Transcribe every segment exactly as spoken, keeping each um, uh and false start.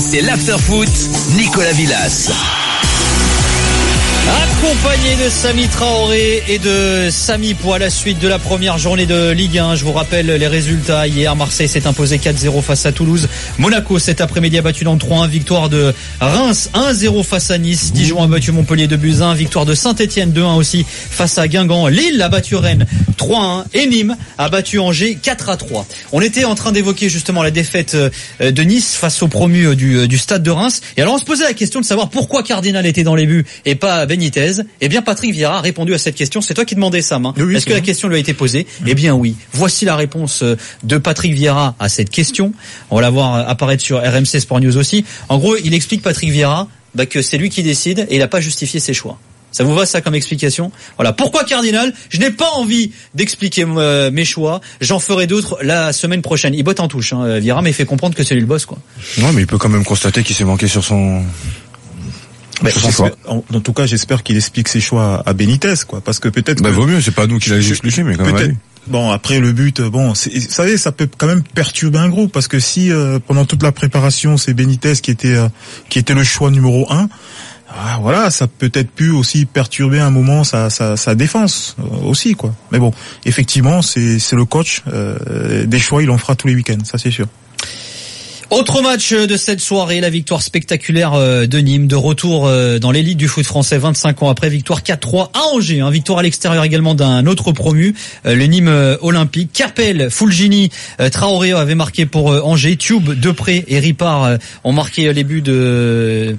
C'est l'Afterfoot, Nicolas Villas. Accompagné de Samy Traoré et de Samy pour la suite de la première journée de Ligue un. Je vous rappelle les résultats. Hier, Marseille s'est imposé quatre zéro face à Toulouse. Monaco cet après-midi a battu Nantes trois un. Victoire de Reims un zéro face à Nice. Dijon a battu Montpellier deux buts à un. Victoire de Saint-Etienne deux un aussi face à Guingamp. Lille a battu Rennes trois un. Et Nîmes a battu Angers quatre à trois. On était en train d'évoquer justement la défaite de Nice face aux promus du, du stade de Reims. Et alors on se posait la question de savoir pourquoi Cardinal était dans les buts et pas Benitez. Eh bien, Patrick Vieira a répondu à cette question. C'est toi qui demandais, Sam. Hein. Oui, Est-ce que la question lui a été posée ? Mmh. Eh bien, oui. Voici la réponse de Patrick Vieira à cette question. On va la voir apparaître sur R M C Sport News aussi. En gros, il explique, Patrick Vieira, bah, que c'est lui qui décide et il n'a pas justifié ses choix. Ça vous va, ça, comme explication ? Voilà. Pourquoi Cardinal ? Je n'ai pas envie d'expliquer euh, mes choix. J'en ferai d'autres la semaine prochaine. Il botte en touche, hein, Vieira, mais il fait comprendre que c'est lui le boss, quoi. Non, mais il peut quand même constater qu'il s'est manqué sur son... Bah, en, en tout cas, j'espère qu'il explique ses choix à Benitez, quoi, parce que peut-être. Bah, que, vaut mieux, c'est pas nous qui l'a expliqué, mais quand même. Bon, après le but, bon, c'est, vous savez, ça peut quand même perturber un groupe, parce que si euh, pendant toute la préparation, c'est Benitez qui était euh, qui était le choix numéro un. Ah, voilà, ça peut être pu aussi perturber un moment sa sa, sa défense euh, aussi, quoi. Mais bon, effectivement, c'est c'est le coach euh, des choix, il en fera tous les week-ends, ça c'est sûr. Autre match de cette soirée, la victoire spectaculaire de Nîmes, de retour dans l'élite du foot français vingt-cinq ans après, victoire quatre trois à Angers, hein, victoire à l'extérieur également d'un autre promu, le Nîmes Olympique. Capel, Fulgini, Traoré avait marqué pour Angers, Tube, Depré et Ripard ont marqué les buts de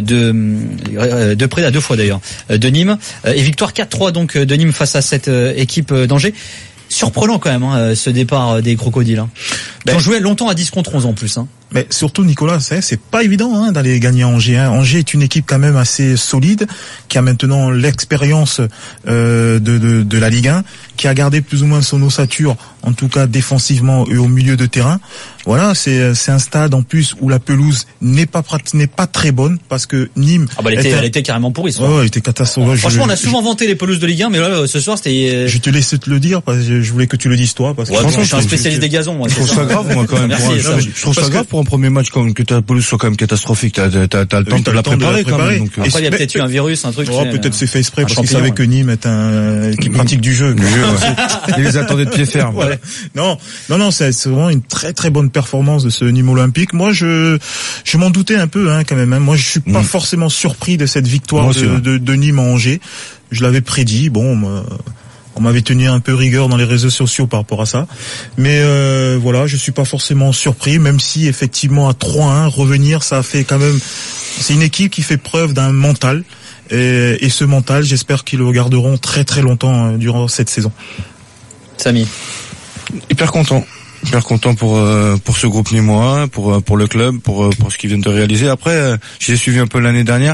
de Depré à deux fois d'ailleurs de Nîmes, et victoire quatre trois donc de Nîmes face à cette équipe d'Angers. Surprenant quand même, hein, ce départ des Crocodiles. Hein. Ben, ils ont joué longtemps à dix contre onze en plus. Hein. Mais surtout, Nicolas, c'est, c'est pas évident hein, d'aller gagner à Angers. Hein. Angers est une équipe quand même assez solide, qui a maintenant l'expérience euh, de, de, de la Ligue un, qui a gardé plus ou moins son ossature, en tout cas défensivement et au milieu de terrain. Voilà, c'est, c'est un stade en plus où la pelouse n'est pas n'est pas très bonne, parce que Nîmes... Ah bah elle était, était, elle était carrément pourrie. Ouais, elle était catastrophique. Franchement, je, on a souvent je, vanté les pelouses de Ligue un, mais là, ce soir, c'était... Je te laisse te le dire, parce que je voulais que tu le dises toi. Parce que ouais, franchement, je suis un spécialiste des gazons. Moi, je trouve ça grave, moi, quand même. Merci, pour un, ça, je, je trouve ça grave que... pour un premier match, comme que ta pelouse soit quand même catastrophique. T'as, t'as, t'as le temps oui, de la préparer, quand même. Donc, après, il y a peut-être eu un virus, un truc. Oh, peut-être c'est fait exprès, parce qu'il savait que Nîmes est un, qui pratique du jeu. Il les attendait de pied ferme. Non, non, non, c'est vraiment une très très bonne performance de ce Nîmes Olympique. Moi, je, je m'en doutais un peu, hein, quand même. Moi, je suis pas forcément surpris de cette victoire de, de, de Nîmes à Angers. Je l'avais prédit. Bon, on m'avait tenu un peu rigueur dans les réseaux sociaux par rapport à ça. Mais euh, voilà, je suis pas forcément surpris, même si effectivement à trois un, revenir, ça a fait quand même... C'est une équipe qui fait preuve d'un mental. Et, et ce mental, j'espère qu'ils le garderont très très longtemps durant cette saison. Samy. Hyper content. Hyper content pour euh, pour ce groupe nîmois, pour pour le club, pour pour ce qu'ils viennent de réaliser. Après, euh, j'ai suivi un peu l'année dernière.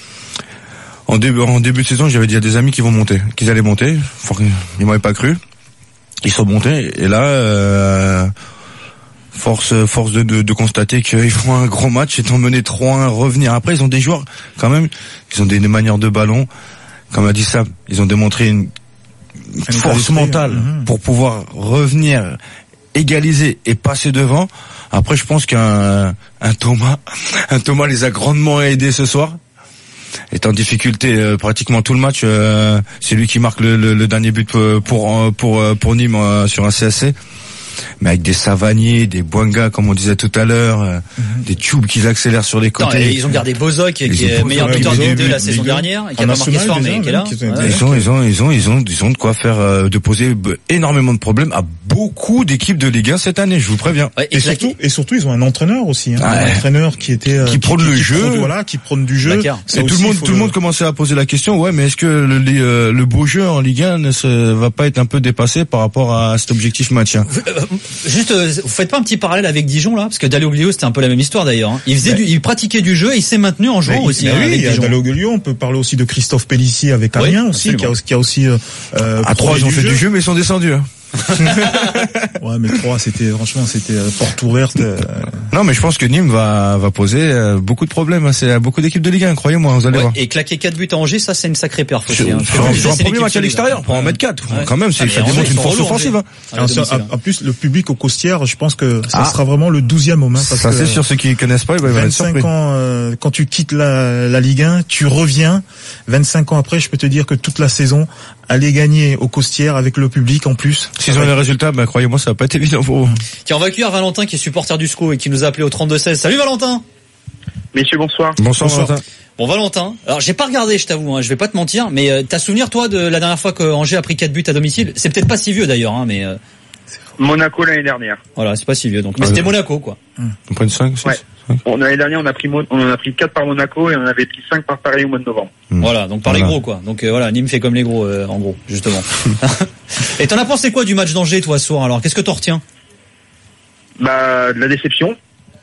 En début en début de saison, j'avais dit à des amis qu'ils vont monter, qu'ils allaient monter. Ils m'avaient pas cru. Ils sont montés et là, euh, force force de, de de constater qu'ils font un gros match, étant menés trois un, revenir. Après, ils ont des joueurs quand même, ils ont des, des manières de ballon. Comme a dit Sam, ils ont démontré une, une force mentale mmh. pour pouvoir revenir, égaliser et passer devant. Après, je pense qu'un un Thomas, un Thomas les a grandement aidés ce soir. Est en difficulté euh, pratiquement tout le match. Euh, c'est lui qui marque le, le, le dernier but pour pour pour, pour Nîmes euh, sur un C S C. Mais avec des Savanier, des Bouanga, comme on disait tout à l'heure, euh, mm-hmm. des Tubes qui accélèrent sur les côtés. Non, ils ont gardé Bozoc, qui est meilleur buteur de de la saison dernière, et qui a pas marqué ce soir, mais qui est là. Ils ont, ils ont, ils ont, ils ont, ils ont de quoi faire, euh, de poser énormément de problèmes à beaucoup d'équipes de Ligue un cette année, je vous préviens. Ouais, et, et surtout, et surtout, ils ont un entraîneur aussi, hein, ouais. un entraîneur qui était, euh, qui prône le qui jeu, prône, voilà, qui prône du jeu. Et tout le monde, tout le monde commençait à poser la question, ouais, mais est-ce que le, le, le beau jeu en Ligue un ne se, va pas être un peu dépassé par rapport à cet objectif maintien? Juste, vous faites pas un petit parallèle avec Dijon là, parce que Dalloglio c'était un peu la même histoire d'ailleurs. Hein. Il faisait, mais, du, il pratiquait du jeu et il s'est maintenu en jouant mais, aussi. Mais hein, oui, avec il y a Dalloglio. On peut parler aussi de Christophe Pellissier avec Amiens oui, aussi, qui a, qui a aussi. Euh, à trois ils ont fait du jeu, mais ils sont descendus. Hein. Ouais, mais trois, c'était franchement, c'était porte ouverte. Euh... Non, mais je pense que Nîmes va va poser beaucoup de problèmes. C'est à beaucoup d'équipes de Ligue un, croyez-moi, vous allez ouais, voir. Et claquer quatre buts à Angers, ça c'est une sacrée perf. Sur, hein. sur, sur un premier match à l'extérieur, pour en mettre quatre, ouais. quand même, c'est, ah, ça démontre une force offensive. Hein. Alors, ça, en, en plus, le public au Costières, je pense que ça ah. sera vraiment le douzième homme. Hein, parce ça que, c'est sûr, ceux qui connaissent pas, ils vont être surpris. vingt-cinq ans, euh, quand tu quittes la, la Ligue un, tu reviens. vingt-cinq ans après, je peux te dire que toute la saison, aller gagner au Costières avec le public en plus. S'ils ont les résultats, ben croyez-moi, ça va pas être évident pour eux. Tiens, on va accueillir Valentin qui est supporter du S C O et qui nous a appelé au trente-deux seize. Salut Valentin. Messieurs, bonsoir. Bonsoir, bonsoir. Valentin. Bon Valentin, alors j'ai pas regardé, je t'avoue, hein, je vais pas te mentir, mais euh, t'as souvenir toi de la dernière fois que Angers a pris quatre buts à domicile? C'est peut-être pas si vieux d'ailleurs, hein, mais euh... Monaco l'année dernière. Voilà, c'est pas si vieux donc. Mais ouais, c'était Monaco quoi. On prend une cinq, six. Ouais. On, l'année dernière, on a pris, on en a pris quatre par Monaco et on en avait pris cinq par Paris au mois de novembre. Mmh. Voilà, donc par voilà. les gros, quoi. Donc, euh, voilà, Nîmes fait comme les gros, euh, en gros, justement. Et t'en as pensé quoi du match d'Angers, toi, ce soir? Alors, qu'est-ce que t'en retiens? Bah, de la déception.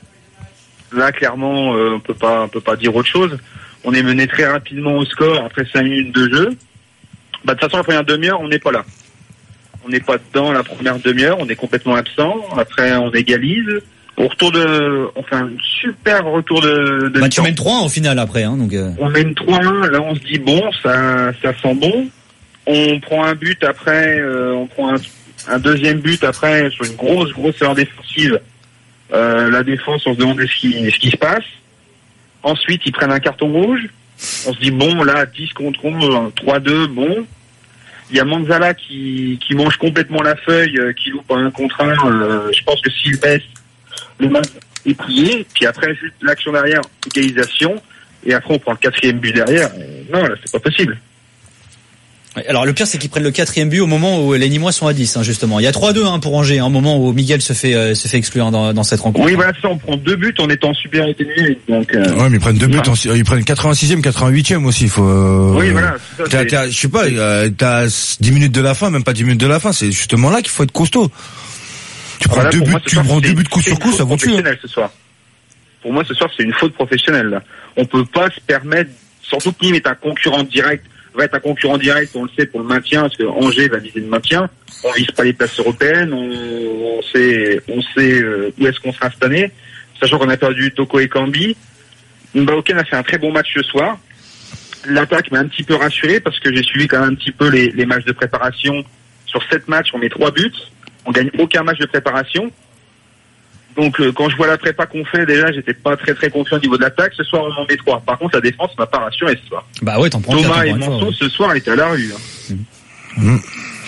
Là, clairement, euh, on peut pas, on peut pas dire autre chose. On est mené très rapidement au score après cinq minutes de jeu. Bah, de toute façon, la première demi-heure, on n'est pas là. On n'est pas dedans la première demi-heure, on est complètement absent. Après, on égalise. Au retour de, on fait un super retour de, de bah, tu mènes trois un au final après, hein, donc, euh... on mène trois un, là on se dit bon, ça, ça sent bon. On prend un but après, euh, on prend un, un deuxième but après sur une grosse, grosse erreur défensive. Euh, la défense, on se demande ce qui, ce qui se passe. Ensuite, ils prennent un carton rouge. On se dit bon, là, dix contre onze, trois deux, bon. Il y a Manzala qui, qui mange complètement la feuille, qui loupe un contre un. Euh, je pense que s'il baisse, le match est plié, puis après juste l'action derrière, égalisation, et après on prend le quatrième but derrière. Non, là c'est pas possible. Alors le pire c'est qu'ils prennent le quatrième but au moment où les Nîmois sont à dix, hein, justement. Il y a trois deux hein, pour Angers, un hein, moment où Miguel se fait euh, se fait exclure dans, dans cette rencontre. Oui voilà, ça on prend deux buts en étant super atténué. Donc euh... ouais, mais ils prennent deux buts, en, ils prennent quatre-vingt-sixième, quatre-vingt-huitième aussi. Il faut. Euh, oui voilà. Ça, t'as, t'as, je sais pas, euh, t'as dix minutes de la fin, même pas dix minutes de la fin. C'est justement là qu'il faut être costaud. Tu prends, voilà, deux, buts, moi, tu soir, prends deux buts de coup sur coup, ça vaut tuer. Ce soir. Pour moi, ce soir, c'est une faute professionnelle. Là. On peut pas se permettre, surtout que Nîmes est un concurrent direct, va être un concurrent direct, on le sait, pour le maintien, parce que Angers va viser le maintien. On vise pas les places européennes, on, on sait, on sait euh, où est-ce qu'on sera cette année, sachant qu'on a perdu Toko et Kambi. Mbaoken a fait un très bon match ce soir. L'attaque m'a un petit peu rassuré, parce que j'ai suivi quand même un petit peu les, les matchs de préparation. Sur sept matchs, on met trois buts. On gagne aucun match de préparation. Donc euh, quand je vois la prépa qu'on fait, déjà j'étais pas très très confiant au niveau de l'attaque. Ce soir on en met trois. Par contre la défense m'a pas rassuré ce soir. Bah ouais, t'en prends Thomas quatre, et Monceau ouais. Ce soir étaient à la rue. Hein. Mmh.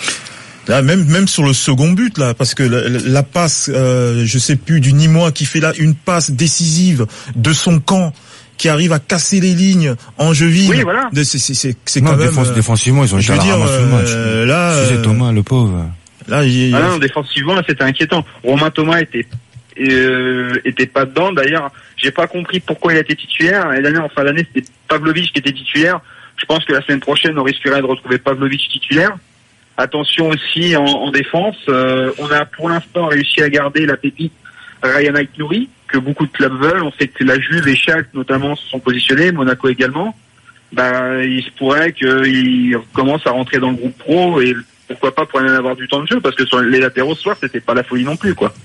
Là même même sur le second but là, parce que la, la passe, euh, je sais plus du Nîmois qui fait là une passe décisive de son camp, qui arrive à casser les lignes angevines. Oui, voilà. C'est c'est c'est, c'est non, quand défense, même. Défensivement ils ont été à la ramasse euh, le match. Euh, là, euh, Thomas le pauvre. Là, il... ah non, défensivement, là, c'était inquiétant. Romain Thomas était euh, était pas dedans. D'ailleurs, j'ai pas compris pourquoi il a été titulaire. L'année dernière, en fin d'année, c'était Pavlovic qui était titulaire. Je pense que la semaine prochaine, on risquerait de retrouver Pavlovic titulaire. Attention aussi en, en défense. Euh, on a pour l'instant réussi à garder la pépite Ryan Aït-Nouri, que beaucoup de clubs veulent. On sait que la Juve et Schalke, notamment, se sont positionnés. Monaco également. Bah, il se pourrait qu'il commence à rentrer dans le groupe pro et pourquoi pas pour aller avoir du temps de jeu, parce que sur les latéraux ce soir c'était pas la folie non plus quoi.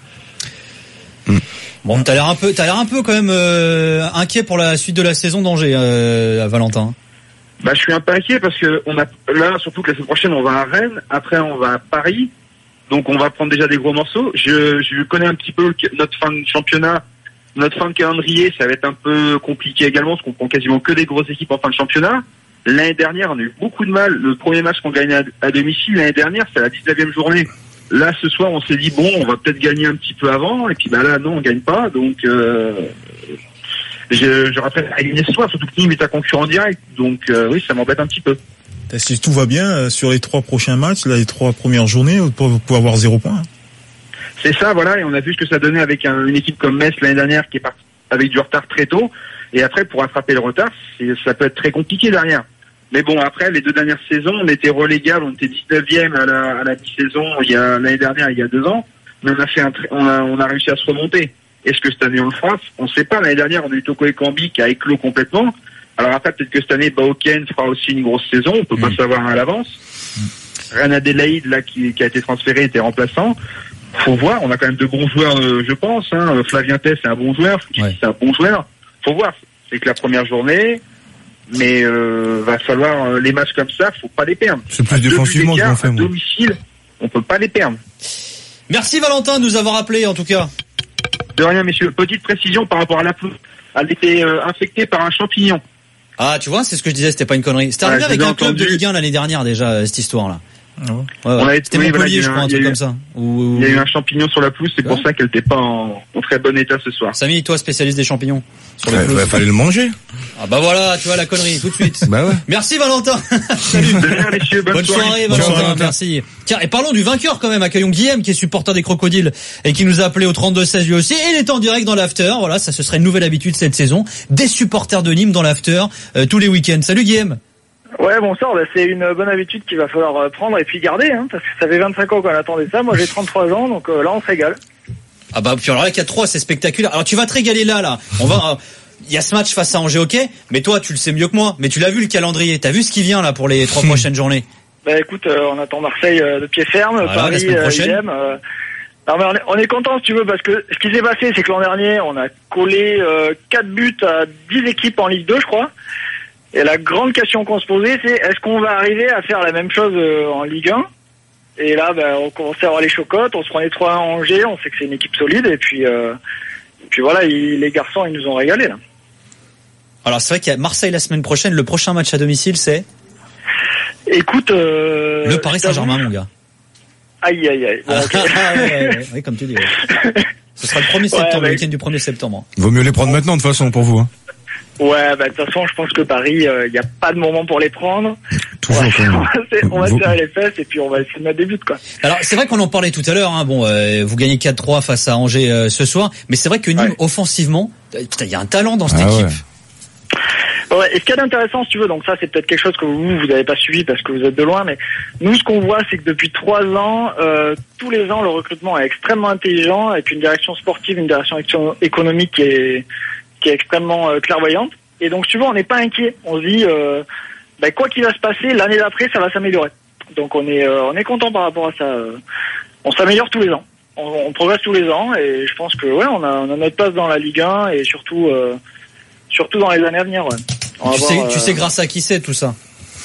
Bon, t'as l'air un peu, t'as l'air un peu quand même euh, inquiet pour la suite de la saison d'Angers, euh, Valentin. Bah je suis un peu inquiet parce que on a là surtout que la semaine prochaine on va à Rennes, après on va à Paris, donc on va prendre déjà des gros morceaux. Je je connais un petit peu notre fin de championnat, notre fin de calendrier, ça va être un peu compliqué également parce qu'on prend quasiment que des grosses équipes en fin de championnat. L'année dernière, on a eu beaucoup de mal. Le premier match qu'on gagnait à, à domicile l'année dernière, c'est la dix-neuvième journée. Là, ce soir, on s'est dit, bon, on va peut-être gagner un petit peu avant. Et puis bah là, non, on gagne pas. Donc, euh, je, je rappelle à gagner ce soir, surtout que Nîmes est un concurrent direct. Donc, euh, oui, ça m'embête un petit peu. Si tout va bien, sur les trois prochains matchs, là, les trois premières journées, vous pouvez avoir zéro point. C'est ça, voilà. Et on a vu ce que ça donnait avec un, une équipe comme Metz l'année dernière qui est partie avec du retard très tôt. Et après, pour rattraper le retard, c'est, ça peut être très compliqué derrière. Mais bon, après, les deux dernières saisons, on était relégable, on était dix-neuvième à la, à la mi-saison il y a, l'année dernière, il y a deux ans. Mais on a fait un, on a, on a réussi à se remonter. Est-ce que cette année on le fera? On ne sait pas. L'année dernière, on a eu Toko et Kambi qui a éclos complètement. Alors après, peut-être que cette année, Baoken fera aussi une grosse saison. On peut mmh. pas savoir à l'avance. Reine Adélaïde, là, qui, qui a été transféré, était remplaçant. Faut voir, on a quand même de bons joueurs, euh, je pense. Hein. Flavien Tess, c'est un bon joueur. Ouais. C'est un bon joueur. Faut voir. C'est que la première journée, mais euh, va falloir euh, les matchs comme ça, faut pas les perdre. C'est plus défensivement que j'en fais. À domicile, on peut pas les perdre. Merci Valentin de nous avoir appelé en tout cas. De rien, messieurs. Petite précision par rapport à la pelouse. Elle était euh, infectée par un champignon. Ah, tu vois, c'est ce que je disais, c'était pas une connerie. C'était arrivé ouais, avec un club de Ligue un l'année dernière déjà, cette histoire-là. Ouais, ouais. On a été, c'était oui, Montpellier, voilà, je crois, un, un truc eu, comme ça. Ou... Il y a eu un champignon sur la pelouse, c'est ouais. pour ça qu'elle n'était pas en, en très bon état ce soir. Samy, toi, spécialiste des champignons sur ouais, ouais, fallait le manger. Ah bah voilà, tu vois la connerie, tout de suite. Bah ouais. Merci Valentin. Salut. De rien, messieurs, bonne, bonne soirée, soirée Valentin, Valentin, merci. Tiens, et parlons du vainqueur quand même, accueillons Guillaume qui est supporter des Crocodiles et qui nous a appelé au trente-deux seize lui aussi. Et il est en direct dans l'after, voilà, ça ce serait une nouvelle habitude cette saison. Des supporters de Nîmes dans l'after euh, tous les week-ends. Salut Guillaume. Ouais, bonsoir, bah, c'est une bonne habitude qu'il va falloir euh, prendre et puis garder, hein, parce que ça fait vingt-cinq ans qu'on attendait ça. Moi, j'ai trente-trois ans, donc euh, là, on se régale. Ah bah, puis alors là, quatre trois, c'est spectaculaire. Alors, tu vas te régaler là, là. On va, il euh, y a ce match face à Angers, ok, mais toi, tu le sais mieux que moi, mais tu l'as vu le calendrier, t'as vu ce qui vient, là, pour les trois prochaines journées? Bah, écoute, euh, on attend Marseille euh, de pied ferme, voilà, Paris, euh, idem, euh, non, mais on est, on est content, si tu veux, parce que ce qui s'est passé, c'est que l'an dernier, on a collé euh, quatre buts à dix équipes en Ligue deux, je crois. Et la grande question qu'on se posait, c'est est-ce qu'on va arriver à faire la même chose euh, en Ligue un? Et là, ben, on commençait à avoir les chocottes, on se prenait trois à un Angers, on sait que c'est une équipe solide, et puis, euh, et puis voilà, ils, les garçons, ils nous ont régalé là. Alors c'est vrai qu'il y a Marseille la semaine prochaine, le prochain match à domicile, c'est Écoute, euh, le Paris Saint-Germain, mon gars. Aïe, aïe, aïe. Bon, okay. ah, ouais, ouais, ouais, ouais, comme tu dis. Ouais. Ce sera le premier septembre, ouais, bah, le week-end du premier septembre. Vaut mieux les prendre maintenant, de toute façon, pour vous. Hein. Ouais, bah de toute façon, je pense que Paris, il euh, n'y a pas de moment pour les prendre. Toujours. On va se serrer les fesses et puis on va essayer de mettre des buts, quoi. Alors, c'est vrai qu'on en parlait tout à l'heure. Hein. Bon, euh, vous gagnez quatre trois face à Angers euh, ce soir, mais c'est vrai que Nîmes, ouais. offensivement, il y a un talent dans cette ah, équipe. Ouais. Ouais, et ce qu'il y a d'intéressant, si tu veux, donc ça, c'est peut-être quelque chose que vous, vous n'avez pas suivi parce que vous êtes de loin, mais nous, ce qu'on voit, c'est que depuis trois ans, euh, tous les ans, le recrutement est extrêmement intelligent, avec une direction sportive, une direction économique qui est qui est extrêmement euh, clairvoyante. Et donc, tu vois, on n'est pas inquiet. On se dit, euh, bah, quoi qu'il va se passer, l'année d'après, ça va s'améliorer. Donc, on est, euh, on est content par rapport à ça. On s'améliore tous les ans. On, on progresse tous les ans. Et je pense que, ouais, on a, on a notre place dans la Ligue un et surtout, euh, surtout dans les années à venir. Ouais. Tu, avoir, sais, euh... tu sais grâce à qui c'est tout ça?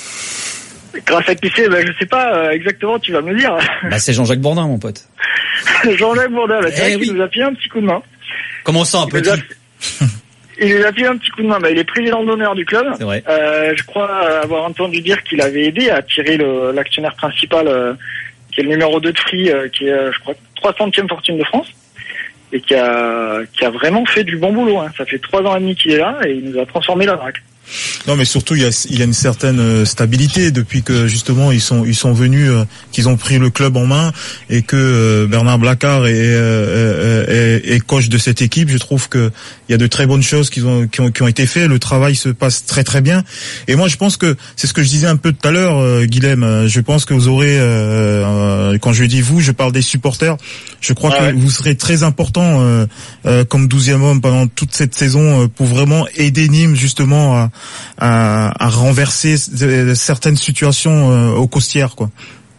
Grâce à qui c'est? Ben, je sais pas euh, exactement. Tu vas me le dire. Bah, c'est Jean-Jacques Bourdin, mon pote. Jean-Jacques Bourdin. Bah, c'est eh vrai oui. qu'il nous a filé un petit coup de main. Comment ça, un petit? Il nous a filé un petit coup de main. Bah, il est président d'honneur du club. C'est vrai. Euh, je crois avoir entendu dire qu'il avait aidé à attirer le, l'actionnaire principal, euh, qui est le numéro deux de Free, euh, qui est, euh, je crois, trois centième fortune de France. Et qui a, qui a vraiment fait du bon boulot, hein. Ça fait trois ans et demi qu'il est là et il nous a transformé la vrac. Non, mais surtout il y a il y a une certaine stabilité depuis que justement ils sont ils sont venus, euh, qu'ils ont pris le club en main et que euh, Bernard Blacard est, euh, est, est coach de cette équipe. Je trouve que il y a de très bonnes choses qui ont qui ont qui ont été faites. Le travail se passe très très bien. Et moi je pense que c'est ce que je disais un peu tout à l'heure, euh, Guilhem. Je pense que vous aurez euh, quand je dis vous, je parle des supporters. Je crois ah que ouais. vous serez très important euh, euh, comme douzième homme pendant toute cette saison euh, pour vraiment aider Nîmes justement à À, à renverser certaines situations euh, au Costières, quoi.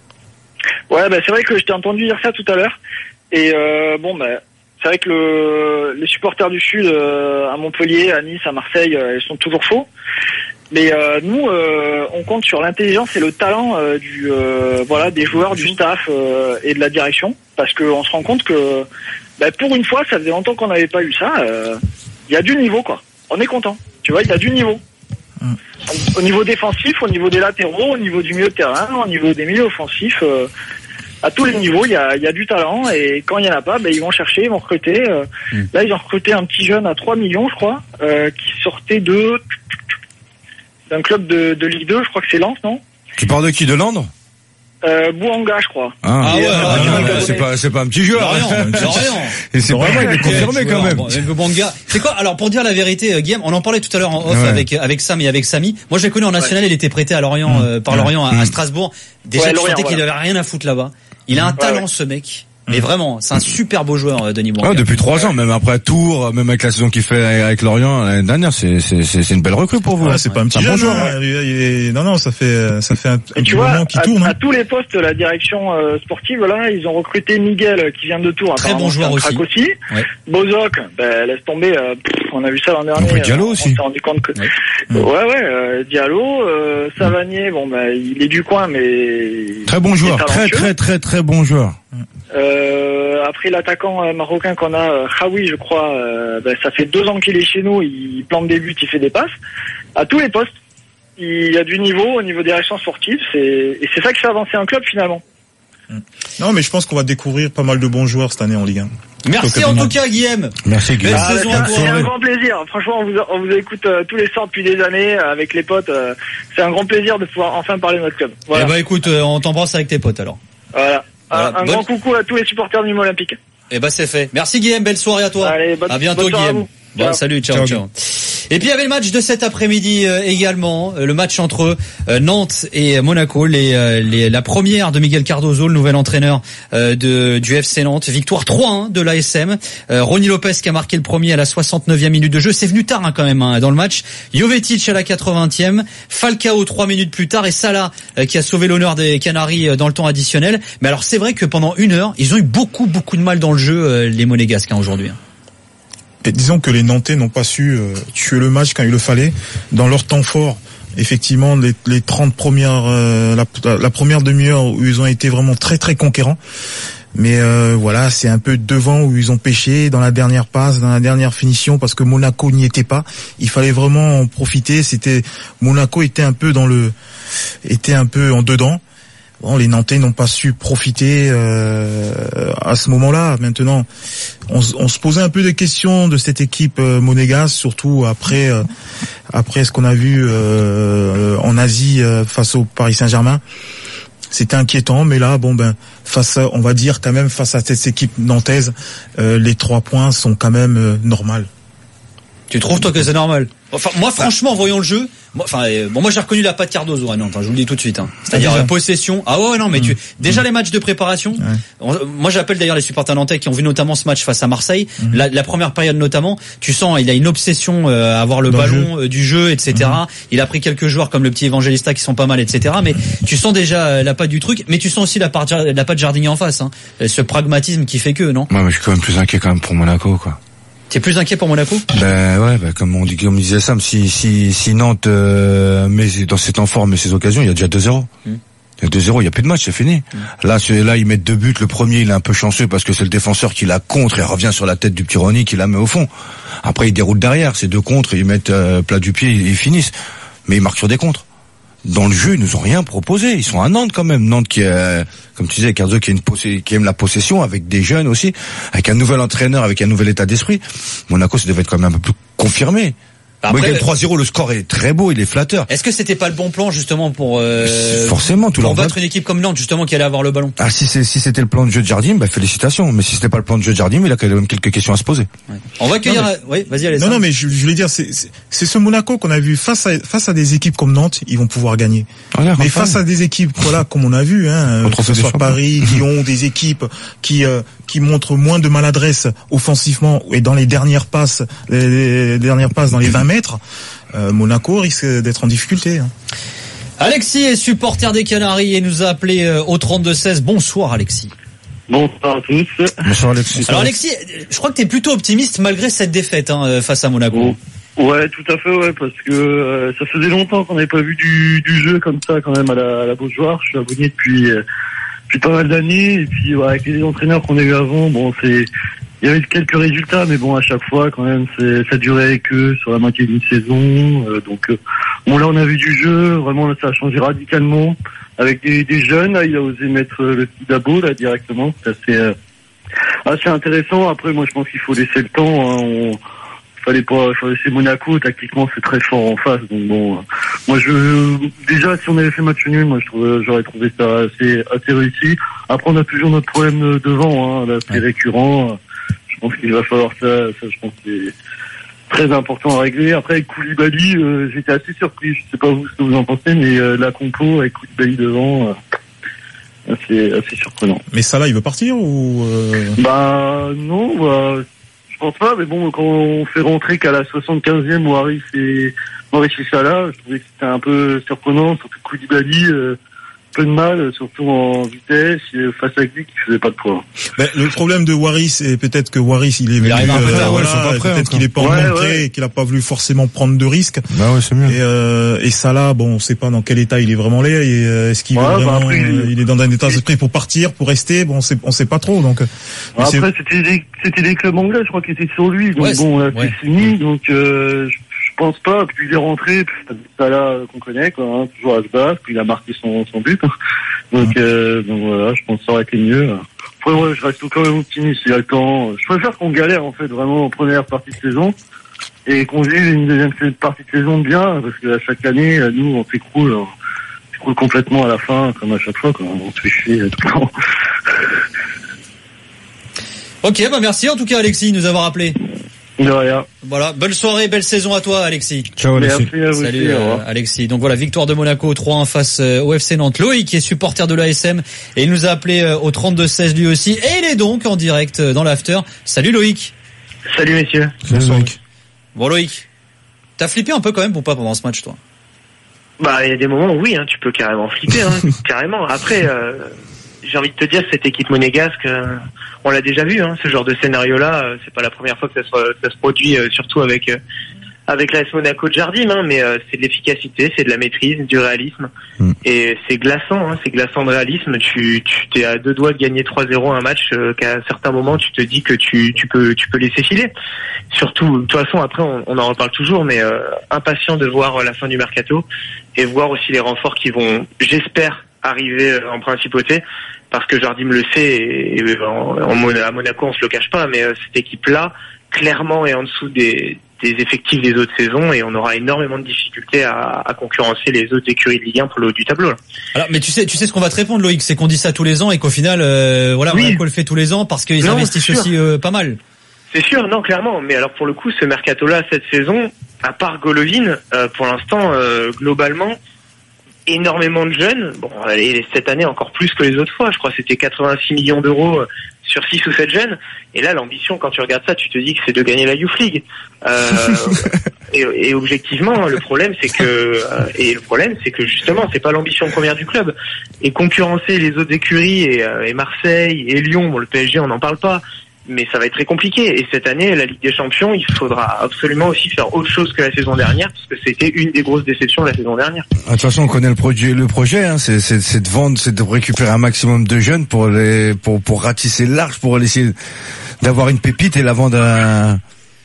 Ouais, bah c'est vrai que je t'ai entendu dire ça tout à l'heure. Et euh, bon, bah c'est vrai que le, les supporters du Sud euh, à Montpellier, à Nice, à Marseille, euh, ils sont toujours faux. Mais euh, nous, euh, on compte sur l'intelligence et le talent euh, du euh, voilà des joueurs, du staff euh, et de la direction, parce que on se rend compte que bah, pour une fois, ça faisait longtemps qu'on n'avait pas eu ça. Il euh, y a du niveau, quoi. On est content. Tu vois, il y a du niveau. Hum. Au niveau défensif, au niveau des latéraux, au niveau du milieu de terrain, au niveau des milieux offensifs, euh, à tous les niveaux, il y a, y a du talent. Et quand il y en a pas, ben ils vont chercher, ils vont recruter. Euh, hum. Là, ils ont recruté un petit jeune à trois millions, je crois, euh, qui sortait de d'un club de, de Ligue deux. Je crois que c'est Lens, non? Tu parles de qui? De Londres? Euh, Bouanga, je crois. Ah, ah ouais, euh, ah, non, non, c'est pas, c'est pas un petit joueur. Lorient, Lorient. Et c'est pas mal, il est confirmé quand même. Bouanga. C'est quoi? Alors, pour dire la vérité, Guillaume, on en parlait tout à l'heure en off ouais. avec, avec Sam et avec Samy. Moi, je l'ai connu en national, ouais. il était prêté à Lorient, euh, par Lorient à, à Strasbourg. Déjà, ouais, je sentais qu'il avait rien à foutre là-bas. Il a un ouais, talent, ouais. ce mec. Mais vraiment, c'est un super beau joueur, Denis Bouanga. Ouais, depuis trois ans, même après Tours, même avec la saison qu'il fait avec Lorient l'année dernière, c'est c'est c'est, c'est une belle recrue pour vous. Ouais, c'est pas un petit jeune, bon joueur. Hein. Il est... Non, non, ça fait ça fait un, un petit vois, moment qui à, tourne. À hein. tous les postes de la direction euh, sportive, là, ils ont recruté Miguel qui vient de Tours. Très bon joueur aussi. aussi. Ouais. Bozoc, ben laisse tomber. Euh, pff, on a vu ça l'an dernier. On peut Diallo euh, aussi. On s'est rendu compte que. Ouais, ouais, ouais euh, Diallo, euh, Savanier, bon ben il est du coin, mais. Très bon joueur, très très très très bon joueur. Euh, après l'attaquant euh, marocain qu'on a, euh, Khaoui, je crois, euh, ben, ça fait deux ans qu'il est chez nous, il plante des buts, il fait des passes. À tous les postes, il y a du niveau au niveau des directions sportives, c'est, et c'est ça qui fait avancer un club finalement. Non, mais je pense qu'on va découvrir pas mal de bons joueurs cette année en Ligue un. Merci en tout cas, Guillaume. Merci, Guillaume. Ah, c'est, un, c'est un grand plaisir. Franchement, on vous, on vous écoute euh, tous les soirs depuis des années euh, avec les potes. Euh, c'est un grand plaisir de pouvoir enfin parler de notre club. Voilà. Eh ben, écoute, euh, on t'embrasse avec tes potes alors. Voilà. Voilà, un bonne... grand coucou à tous les supporters du Nîmes Olympique. Eh ben c'est fait. Merci Guillaume, belle soirée à toi. Allez, bonne, à bientôt bonne Guillaume. À bon, salut, ciao, ciao. ciao. Et puis il y avait le match de cet après-midi euh, également, euh, le match entre euh, Nantes et Monaco, les, euh, les, la première de Miguel Cardozo, le nouvel entraîneur euh, de, du F C Nantes. Victoire trois un de l'A S M. Euh, Ronny Lopez qui a marqué le premier à la soixante-neuvième minute de jeu. C'est venu tard hein, quand même hein, dans le match. Jovetic à la quatre-vingtième, Falcao trois minutes plus tard et Salah euh, qui a sauvé l'honneur des Canaries euh, dans le temps additionnel. Mais alors c'est vrai que pendant une heure, ils ont eu beaucoup beaucoup de mal dans le jeu euh, les Monégasques hein, aujourd'hui. Hein. Et disons que les Nantais n'ont pas su euh, tuer le match quand il le fallait. Dans leur temps fort, effectivement, les, les trente premières, euh, la, la première demi-heure où ils ont été vraiment très très conquérants. Mais euh, voilà, c'est un peu devant où ils ont pêché dans la dernière passe, dans la dernière finition, parce que Monaco n'y était pas. Il fallait vraiment en profiter. C'était Monaco était un peu dans le, était un peu en dedans. Bon, les Nantais n'ont pas su profiter euh, à ce moment-là. Maintenant, on, on se posait un peu des questions de cette équipe euh, monégasque, surtout après euh, après ce qu'on a vu euh, en Asie euh, face au Paris Saint-Germain. C'était inquiétant, mais là, bon ben, face, à, on va dire quand même face à cette équipe nantaise, euh, les trois points sont quand même euh, normales. Tu trouves toi que c'est normal? Enfin, moi, franchement, en voyant le jeu, moi, enfin, euh, bon, moi, j'ai reconnu la patte Cardozo à Nantes. Hein, je vous le dis tout de suite. Hein. C'est-à-dire ah, euh, possession. Ah ouais, non, mais mmh. tu déjà mmh. les matchs de préparation. Ouais. On, moi, j'appelle d'ailleurs les supporters nantais qui ont vu notamment ce match face à Marseille. Mmh. La, la première période notamment, tu sens, il a une obsession euh, à avoir le Dans ballon le euh, du jeu, et cetera. Mmh. Il a pris quelques joueurs comme le petit Evangelista qui sont pas mal, et cetera. Mais tu sens déjà euh, la patte du truc, mais tu sens aussi la patte, la patte Jardinier en face. Hein. Ce pragmatisme qui fait que, non? Ouais, mais je suis quand même plus inquiet quand même pour Monaco, quoi. T'es plus inquiet pour Monaco? Ben ouais, ben comme on dit, comme disait Sam, si si si Nantes euh, met dans ses temps forts, mais ses occasions, il y a déjà deux zéro. Mm. Il y a deux zéro, il y a plus de match, c'est fini. Mm. Là, là, ils mettent deux buts. Le premier, il est un peu chanceux parce que c'est le défenseur qui la contre et revient sur la tête du petit Ronny qui la met au fond. Après, ils déroulent derrière, c'est deux contres, ils mettent euh, plat du pied, ils, ils finissent. Mais ils marquent sur des contres. Dans le jeu, ils nous ont rien proposé. Ils sont à Nantes quand même. Nantes qui, est, comme tu disais, Cardozo qui, a une possé- qui aime la possession, avec des jeunes aussi, avec un nouvel entraîneur, avec un nouvel état d'esprit. Monaco, ça devait être quand même un peu plus confirmé. Après, bon, il gagne trois zéro, le score est très beau, il est flatteur. Est-ce que c'était pas le bon plan justement pour euh, forcément tout pour battre une équipe comme Nantes justement qui allait avoir le ballon? Ah si c'est si c'était le plan de jeu de Jardim, bah félicitations. Mais si c'était pas le plan de jeu de Jardim, il a quand même quelques questions à se poser. Ouais. On va accueillir. Mais... Oui, vas-y allez. Non non mais je, je voulais dire c'est, c'est c'est ce Monaco qu'on a vu face à face à des équipes comme Nantes, ils vont pouvoir gagner. Regarde, mais face à des équipes voilà comme on a vu hein, que ce soit Paris, Lyon, des équipes qui euh, qui montrent moins de maladresse offensivement et dans les dernières passes les, les dernières passes dans les vingt mètres. Euh, Monaco risque d'être en difficulté. Hein. Alexis est supporter des Canaries et nous a appelé euh, au trente-deux seize. Bonsoir Alexis. Bonsoir à tous. Bonsoir Alexis. Alors Alexis, je crois que tu es plutôt optimiste malgré cette défaite hein, face à Monaco. Oh. Ouais, tout à fait, ouais, parce que euh, ça faisait longtemps qu'on n'avait pas vu du, du jeu comme ça quand même à la, à la Beaujoire. Je suis abonné depuis, euh, depuis pas mal d'années et puis ouais, avec les entraîneurs qu'on a eu avant, bon c'est... Il y avait quelques résultats, mais bon, à chaque fois, quand même, c'est, ça durait que sur la moitié d'une saison. Euh, donc, euh, bon, là, on a vu du jeu. Vraiment, là, ça a changé radicalement. Avec des, des jeunes, là, il a osé mettre le petit Dabo, là, directement. C'est assez, euh, assez intéressant. Après, moi, je pense qu'il faut laisser le temps. Hein. On, fallait pas, faut laisser Monaco. Tactiquement, c'est très fort en face. Donc, bon, euh, moi, je, déjà, si on avait fait match nul, moi, je trouve, j'aurais trouvé ça assez, assez réussi. Après, on a toujours notre problème devant, hein. Là, c'est ouais. récurrent. Je pense qu'il va falloir ça, ça je pense que c'est très important à régler. Après avec Koulibaly, euh, j'étais assez surpris, je sais pas vous ce que vous en pensez, mais euh, la compo avec Koulibaly devant, euh, assez, assez surprenant. Mais Salah, il veut partir ou euh... Bah non, bah, je pense pas. Mais bon, quand on fait rentrer qu'à la soixante-quinzième Waris et Waris et Salah, je trouvais que c'était un peu surprenant, surtout Koulibaly. Euh, peu de mal, surtout en vitesse, face à lui qui faisait pas de poids. Ben, le problème de Waris, c'est peut-être que Waris, il est venu, il euh, voilà, voilà, peut-être qu'il est pas ouais, montré ouais. et qu'il a pas voulu forcément prendre de risques. Bah ouais, c'est mieux. Et, euh, et Salah, bon, on sait pas dans quel état il est vraiment là, et euh, est-ce qu'il ouais, veut bah vraiment, après, euh, il est dans un état d'esprit pour partir, pour rester, bon, on sait, on sait pas trop, donc. Après, c'était des, c'était des clubs anglais, je crois, qui étaient sur lui, donc ouais, bon, là, ouais. c'est fini, donc, euh, je, je pense pas, puis il est rentré, puis ça là, qu'on connaît, quoi, hein, toujours à se battre, puis il a marqué son, son but. Donc, euh, donc voilà, je pense que ça aurait été mieux. Après, ouais, je reste quand même optimiste, il y a le temps. Je préfère qu'on galère, en fait, vraiment en première partie de saison, et qu'on vive une deuxième partie de saison bien, parce que à chaque année, nous, on s'écroule, on s'écroule complètement à la fin, comme à chaque fois, quoi. On se fait chier tout le temps. Ok, bah merci en tout cas Alexis de nous avoir appelé. De rien. Voilà, bonne soirée, belle saison à toi Alexis. Ciao Alexis. Merci à vous. Salut aussi, euh, Alexis. Donc voilà, victoire de Monaco trois un face euh, au F C Nantes. Loïc qui est supporter de l'A S M et il nous a appelé euh, au trente-deux seize lui aussi et il est donc en direct euh, dans l'after. Salut Loïc. Salut messieurs. Salut Loïc. Bon Loïc, t'as flippé un peu quand même ou pas pendant ce match toi? Bah il y a des moments où oui, hein, tu peux carrément flipper, hein, carrément. Après, euh, j'ai envie de te dire cette équipe monégasque, euh, on l'a déjà vu, hein, ce genre de scénario-là. Euh, c'est pas la première fois que ça se, ça se produit, euh, surtout avec euh, avec l'A S Monaco de Jardim, hein, mais euh, c'est de l'efficacité, c'est de la maîtrise, du réalisme, mm. et c'est glaçant, hein, c'est glaçant de réalisme. Tu tu t'es à deux doigts de gagner trois zéro un match euh, qu'à certains moments tu te dis que tu tu peux tu peux laisser filer. Surtout, de toute façon, après on, on en reparle toujours, mais euh, impatient de voir la fin du mercato et voir aussi les renforts qui vont, j'espère, arriver en principauté, parce que Jardim le sait, et, et en, en, à Monaco on se le cache pas, mais euh, cette équipe-là, clairement, est en dessous des, des effectifs des autres saisons, et on aura énormément de difficultés à, à concurrencer les autres écuries de Ligue un pour le haut du tableau. Là. Alors, mais tu sais, tu sais ce qu'on va te répondre, Loïc, c'est qu'on dit ça tous les ans et qu'au final, euh, voilà, oui. Monaco le fait tous les ans parce qu'ils non, investissent aussi euh, pas mal. C'est sûr, non, clairement. Mais alors pour le coup, ce mercato-là, cette saison, à part Golovin, euh, pour l'instant, euh, globalement, énormément de jeunes. Bon, et cette année encore plus que les autres fois. Je crois que c'était quatre-vingt-six millions d'euros sur six ou sept jeunes. Et là, l'ambition, quand tu regardes ça, tu te dis que c'est de gagner la Youth League. Euh, et, et objectivement, le problème, c'est que euh, et le problème, c'est que justement, c'est pas l'ambition première du club. Et concurrencer les autres écuries et, euh, et Marseille et Lyon, bon, le P S G, on n'en parle pas. Mais ça va être très compliqué. Et cette année, la Ligue des Champions, il faudra absolument aussi faire autre chose que la saison dernière, parce que c'était une des grosses déceptions de la saison dernière. De toute façon, on connaît le projet. Le projet, hein, c'est, c'est, c'est de vendre, c'est de récupérer un maximum de jeunes pour les, pour, pour ratisser large, pour essayer d'avoir une pépite et la vendre à.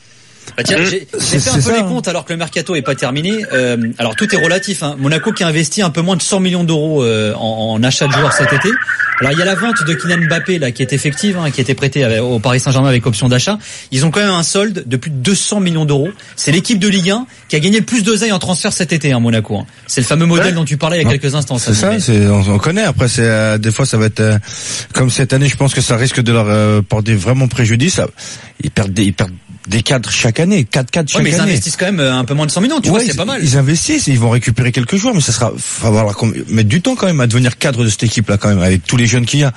Bah tiens, j'ai, j'ai fait un peu ça, les hein. comptes alors que le mercato est pas terminé. Euh, alors tout est relatif. Hein. Monaco qui a investi un peu moins de cent millions d'euros euh, en, en achat de joueurs cet été. Alors il y a la vente de Kylian Mbappé là qui est effective, hein, qui a été prêté avec, au Paris Saint-Germain avec option d'achat. Ils ont quand même un solde de plus de deux cents millions d'euros. C'est l'équipe de Ligue un qui a gagné le plus d'oseille en transfert cet été, hein, Monaco. Hein. C'est le fameux modèle ouais. dont tu parlais il y a non. quelques instants. C'est ça, c'est, on, on connaît. Après, c'est euh, des fois ça va être euh, comme cette année. Je pense que ça risque de leur euh, porter vraiment préjudice. Ça, ils perdent, des, ils perdent des cadres chaque année, quatre cadres chaque ouais, mais année. Ils investissent quand même un peu moins de cent millions, tu ouais, vois, c'est pas mal. Ils investissent, ils vont récupérer quelques joueurs, mais ça sera, va falloir mettre du temps quand même à devenir cadre de cette équipe-là quand même, avec tous les jeunes qu'il y a.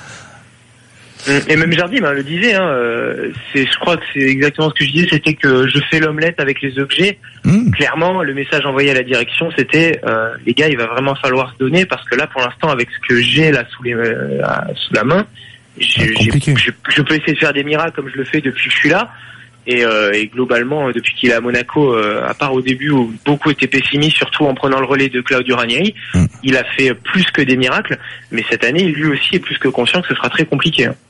Et même Jardim hein, le disait, hein, euh, c'est, je crois que c'est exactement ce que je disais, c'était que je fais l'omelette avec les objets. Mmh. Clairement, le message envoyé à la direction, c'était euh, les gars, il va vraiment falloir se donner parce que là, pour l'instant, avec ce que j'ai là sous les euh, sous la main, j'ai, j'ai, je, je peux essayer de faire des miracles comme je le fais depuis que je suis là. Et, euh, et globalement, depuis qu'il est à Monaco, euh, à part au début où beaucoup étaient pessimistes, surtout en prenant le relais de Claudio Ranieri, mmh. il a fait plus que des miracles. Mais cette année, lui aussi est plus que conscient que ce sera très compliqué. Hein.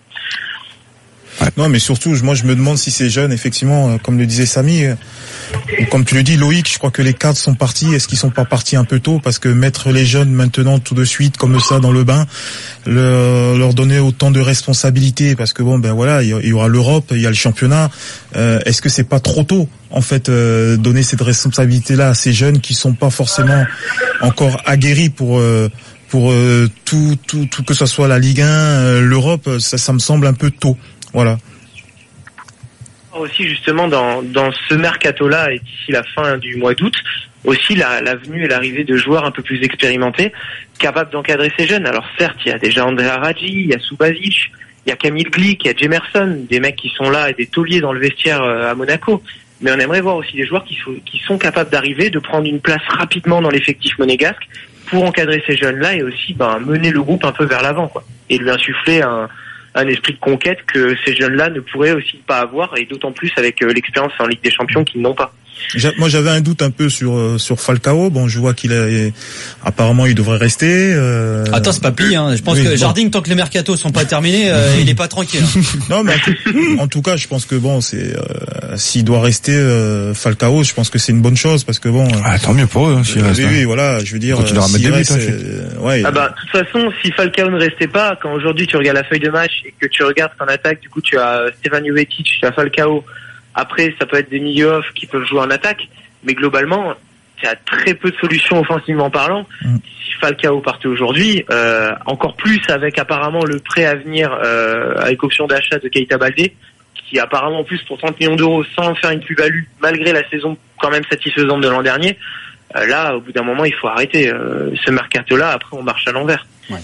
Non, mais surtout, moi, je me demande si ces jeunes, effectivement, comme le disait Samy, ou comme tu le dis, Loïc, je crois que les cadres sont partis. Est-ce qu'ils sont pas partis un peu tôt? Parce que mettre les jeunes maintenant tout de suite comme ça dans le bain, le, leur donner autant de responsabilités, parce que bon, ben voilà, il y aura l'Europe, il y a le championnat. Euh, est-ce que c'est pas trop tôt, en fait, euh, donner cette responsabilité-là à ces jeunes qui sont pas forcément encore aguerris pour euh, pour euh, tout, tout, tout, que ce soit la Ligue un, euh, l'Europe, ça, ça me semble un peu tôt. Voilà. Aussi justement dans dans ce mercato-là et d'ici la fin du mois d'août, aussi la, la venue et l'arrivée de joueurs un peu plus expérimentés, capables d'encadrer ces jeunes. Alors certes, il y a déjà Andrea Raggi, il y a Subasic, il y a Camille Glick, il y a Jemerson, des mecs qui sont là et des tauliers dans le vestiaire à Monaco. Mais on aimerait voir aussi des joueurs qui sont, qui sont capables d'arriver, de prendre une place rapidement dans l'effectif monégasque pour encadrer ces jeunes-là et aussi ben, mener le groupe un peu vers l'avant, quoi, et lui insuffler un un esprit de conquête que ces jeunes-là ne pourraient aussi pas avoir, et d'autant plus avec euh, l'expérience en Ligue des Champions qu'ils n'ont pas. Moi, j'avais un doute un peu sur sur Falcao. Bon, je vois qu'il a apparemment il devrait rester. Euh... Attends, c'est pas plié. Hein. Je pense oui, que bon. Jardim, tant que les mercatos sont pas terminés, euh, il est pas tranquille. Hein. Non, mais en tout, en tout cas, je pense que bon, c'est euh, s'il doit rester euh, Falcao, je pense que c'est une bonne chose parce que bon. Ah, tant mieux pour eux. Hein, s'il euh, reste, oui, hein. oui, voilà, je veux dire. Tu leur s'il mettre reste, des buts, euh, ouais. Ah bah, de toute façon, si Falcao ne restait pas, quand aujourd'hui tu regardes la feuille de match et que tu regardes qu'en attaque, du coup, tu as Stefan Jovetic, tu as Falcao. Après, ça peut être des milieux off qui peuvent jouer en attaque. Mais globalement, il y a très peu de solutions offensivement parlant. Mm. Si Falcao partait aujourd'hui, euh, encore plus avec apparemment le prêt à venir euh, avec option d'achat de Keita Baldé, qui apparemment en plus pour trente millions d'euros sans faire une plus-value, malgré la saison quand même satisfaisante de l'an dernier, euh, là, au bout d'un moment, il faut arrêter euh, ce mercato-là. Après, on marche à l'envers. Ouais.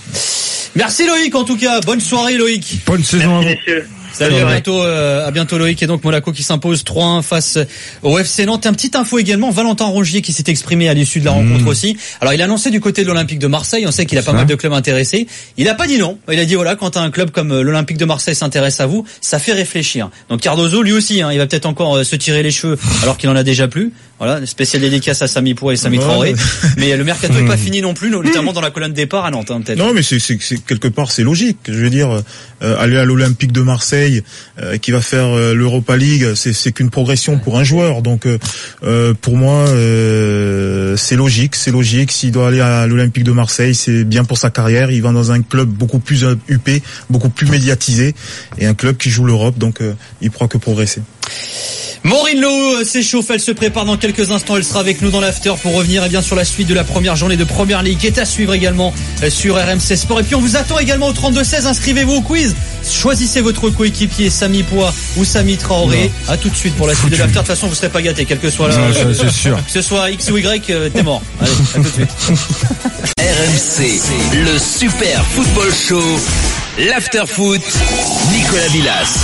Merci Loïc, en tout cas. Bonne soirée Loïc. Bonne saison Merci, à vous. messieurs. Salut, à bientôt, euh, à bientôt Loïc. Et donc Monaco qui s'impose trois un face au F C Nantes. Un petit info également, Valentin Rongier qui s'est exprimé à l'issue de la mmh. rencontre aussi. Alors il a annoncé du côté de l'Olympique de Marseille, on sait qu'il a pas mal de clubs intéressés. Il a pas dit non. Il a dit voilà, quand un club comme l'Olympique de Marseille s'intéresse à vous, ça fait réfléchir. Donc Cardozo lui aussi, hein, il va peut-être encore euh, se tirer les cheveux alors qu'il en a déjà plus. Voilà, spécial dédicace à Sami Poua et Sami Traoré. Mais le mercato est pas fini non plus, notamment dans la colonne de départ à Nantes, hein, peut-être. Non, mais c'est, c'est, c'est quelque part c'est logique. Je veux dire, euh, aller à l'Olympique de Marseille, euh, qui va faire euh, l'Europa League, c'est, c'est qu'une progression pour un joueur. Donc, euh, pour moi, euh, c'est logique, c'est logique. S'il doit aller à l'Olympique de Marseille, c'est bien pour sa carrière. Il va dans un club beaucoup plus huppé, beaucoup plus médiatisé, et un club qui joue l'Europe. Donc, euh, il pourra que progresser. Maureen Lowe s'échauffe, elle se prépare dans quelques instants, elle sera avec nous dans l'after pour revenir eh bien sur la suite de la première journée de Première Ligue qui est à suivre également sur R M C Sport. Et puis on vous attend également au trente-deux seize, inscrivez-vous au quiz, choisissez votre coéquipier Sami Poua ou Sami Traoré. Non. À tout de suite pour la suite de l'after. De toute façon vous serez pas gâtés quel que soit là, non, euh, c'est sûr. Que ce soit X ou Y, euh, t'es mort. Allez, à tout de suite. R M C, le super football show, l'after foot, Nicolas Villas.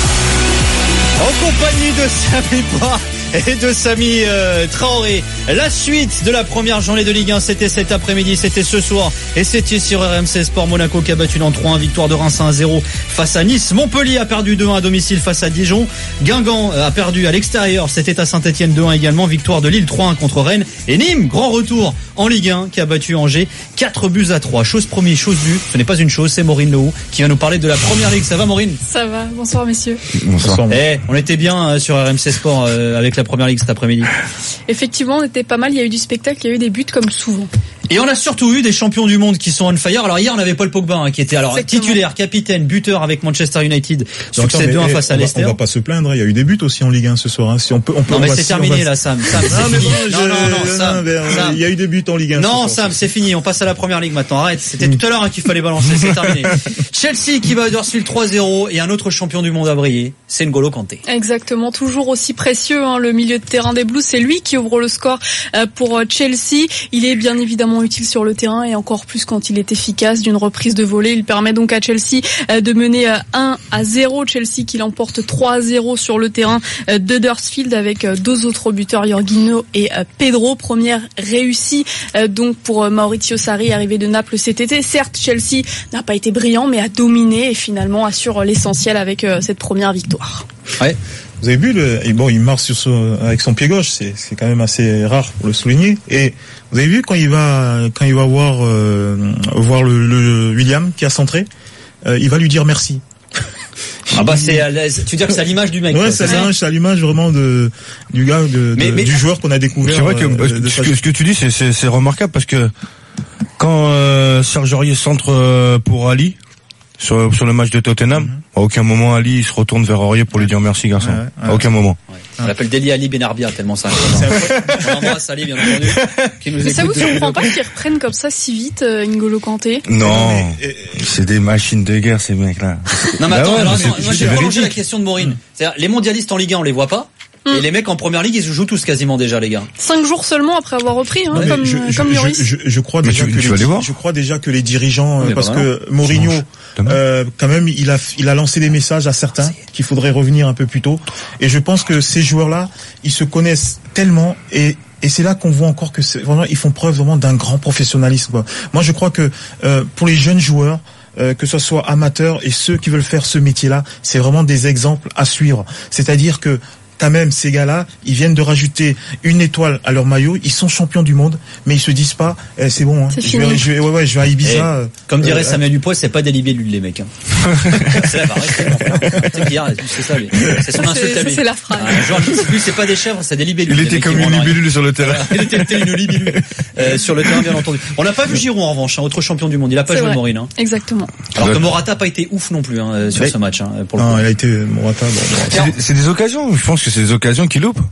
En compagnie de Sami Poua et de Sami euh, Traoré. La suite de la première journée de Ligue un, c'était cet après-midi, c'était ce soir et c'était sur R M C Sport. Monaco qui a battu Nantes trois un, victoire de Reims un zéro face à Nice. Montpellier a perdu deux un à domicile face à Dijon. Guingamp a perdu à l'extérieur, c'était à Saint-Etienne deux un également, victoire de Lille trois un contre Rennes. Et Nîmes, grand retour en Ligue un, qui a battu Angers quatre buts à trois. Chose promise, chose due, ce n'est pas une chose, c'est Maureen Lowe qui va nous parler de la première Ligue. Ça va Maureen ? Ça va, bonsoir messieurs. Bonsoir. Eh, on était bien euh, sur R M C Sport euh, avec la première Ligue cet après-midi. Effectivement, on était pas mal, il y a eu du spectacle, il y a eu des buts comme souvent. Et on a surtout eu des champions du monde qui sont on fire. Alors hier, on avait Paul Pogba hein, qui était alors Exactement. titulaire, capitaine, buteur avec Manchester United. Succès deux un face à on Leicester. Va, on va pas se plaindre, il y a eu des buts aussi en Ligue un ce soir. Hein. Si on peut, on peut. Non mais va, c'est si terminé va... là, Sam. Sam non, c'est mais fini. non, non, non, non, non, Sam, non, Sam. il y a eu des buts en Ligue un. Non, ce Sam, c'est fini. On passe à la première Ligue maintenant. Arrête. C'était tout à l'heure hein, qu'il fallait balancer. C'est terminé. Chelsea qui va à Huddersfield trois zéro et un autre champion du monde a brillé. C'est N'Golo Kanté. Exactement, toujours aussi précieux. Hein, le milieu de terrain des Blues, c'est lui qui ouvre le score pour Chelsea. Il est bien évidemment utile sur le terrain et encore plus quand il est efficace d'une reprise de volée. Il permet donc à Chelsea de mener un à zéro. Chelsea qui l'emporte trois à zéro sur le terrain d'Huddersfield avec deux autres buteurs, Jorginho et Pedro. Première réussie donc pour Maurizio Sarri, arrivé de Naples cet été. Certes, Chelsea n'a pas été brillant, mais a dominé et finalement assure l'essentiel avec cette première victoire. Ouais. Vous avez vu le, et bon, il marche sur son, avec son pied gauche, c'est, c'est quand même assez rare pour le souligner. Et vous avez vu quand il va, quand il va voir, euh, voir le, le William qui a centré, euh, il va lui dire merci. Ah bah c'est à l'aise. Tu veux dire que c'est à l'image du mec. Ouais, quoi, c'est, c'est, c'est à l'image vraiment de du gars, de, mais, de, mais, du joueur qu'on a découvert. C'est vrai que euh, de, de ce, que ce que tu dis, c'est, c'est, c'est remarquable parce que quand euh, Serge Aurier centre euh, pour Ali, sur, sur le match de Tottenham. Mm-hmm. À aucun moment, Ali il se retourne vers Aurier pour lui dire merci, garçon. Ouais, ouais. À aucun moment. Ouais. On l'appelle Deli Ali Benarbia, tellement ça. On embrasse Ali, bien entendu. Qui nous mais ça vous surprend pas qu'ils reprennent comme ça si vite, euh, N'Golo Kanté? Non, mais, c'est des machines de guerre, ces mecs-là. Non, mais attends, bah ouais, alors, attends moi j'ai prolongé la question de Maureen. C'est-à-dire, les mondialistes en Ligue un, on les voit pas. Et les mecs en première ligue, ils se jouent tous quasiment déjà, les gars. Cinq jours seulement après avoir repris, hein, comme, je, comme Lloris. Je, je, je crois déjà tu, que tu les, je crois déjà que les dirigeants, oui, parce bah que Mourinho, euh, quand même, il a, il a lancé des messages à certains qu'il faudrait revenir un peu plus tôt. Et je pense que ces joueurs-là, ils se connaissent tellement et Et c'est là qu'on voit encore que c'est, vraiment, ils font preuve vraiment d'un grand professionnalisme, quoi. Moi, je crois que euh, pour les jeunes joueurs, euh, que ce soit amateurs et ceux qui veulent faire ce métier-là, c'est vraiment des exemples à suivre. C'est-à-dire que quand même, ces gars-là, ils viennent de rajouter une étoile à leur maillot. Ils sont champions du monde, mais ils se disent pas, eh, c'est bon. Hein, c'est je vais, je vais, ouais, ouais, je vais à Ibiza. Et, comme dirait euh, Samuel Dupois, c'est pas des libellules, les mecs. Hein. C'est la barre. C'est ça. Les, c'est son insulte à lui. C'est la phrase. Ah, genre, lui, c'est pas des chèvres, c'est des libellules. Il était comme une libellule sur le terrain. Il était une libellule euh, sur le terrain, bien entendu. On n'a pas vu Giroud en revanche, hein, autre champion du monde. Il a pas c'est joué Maureen. Hein. Exactement. Alors que Morata a pas été ouf non plus hein, sur mais, ce match. Hein, pour le non, coup. il a été Morata. Bon, c'est, des, c'est des occasions. Je pense que c'est des occasions qu'il loupe.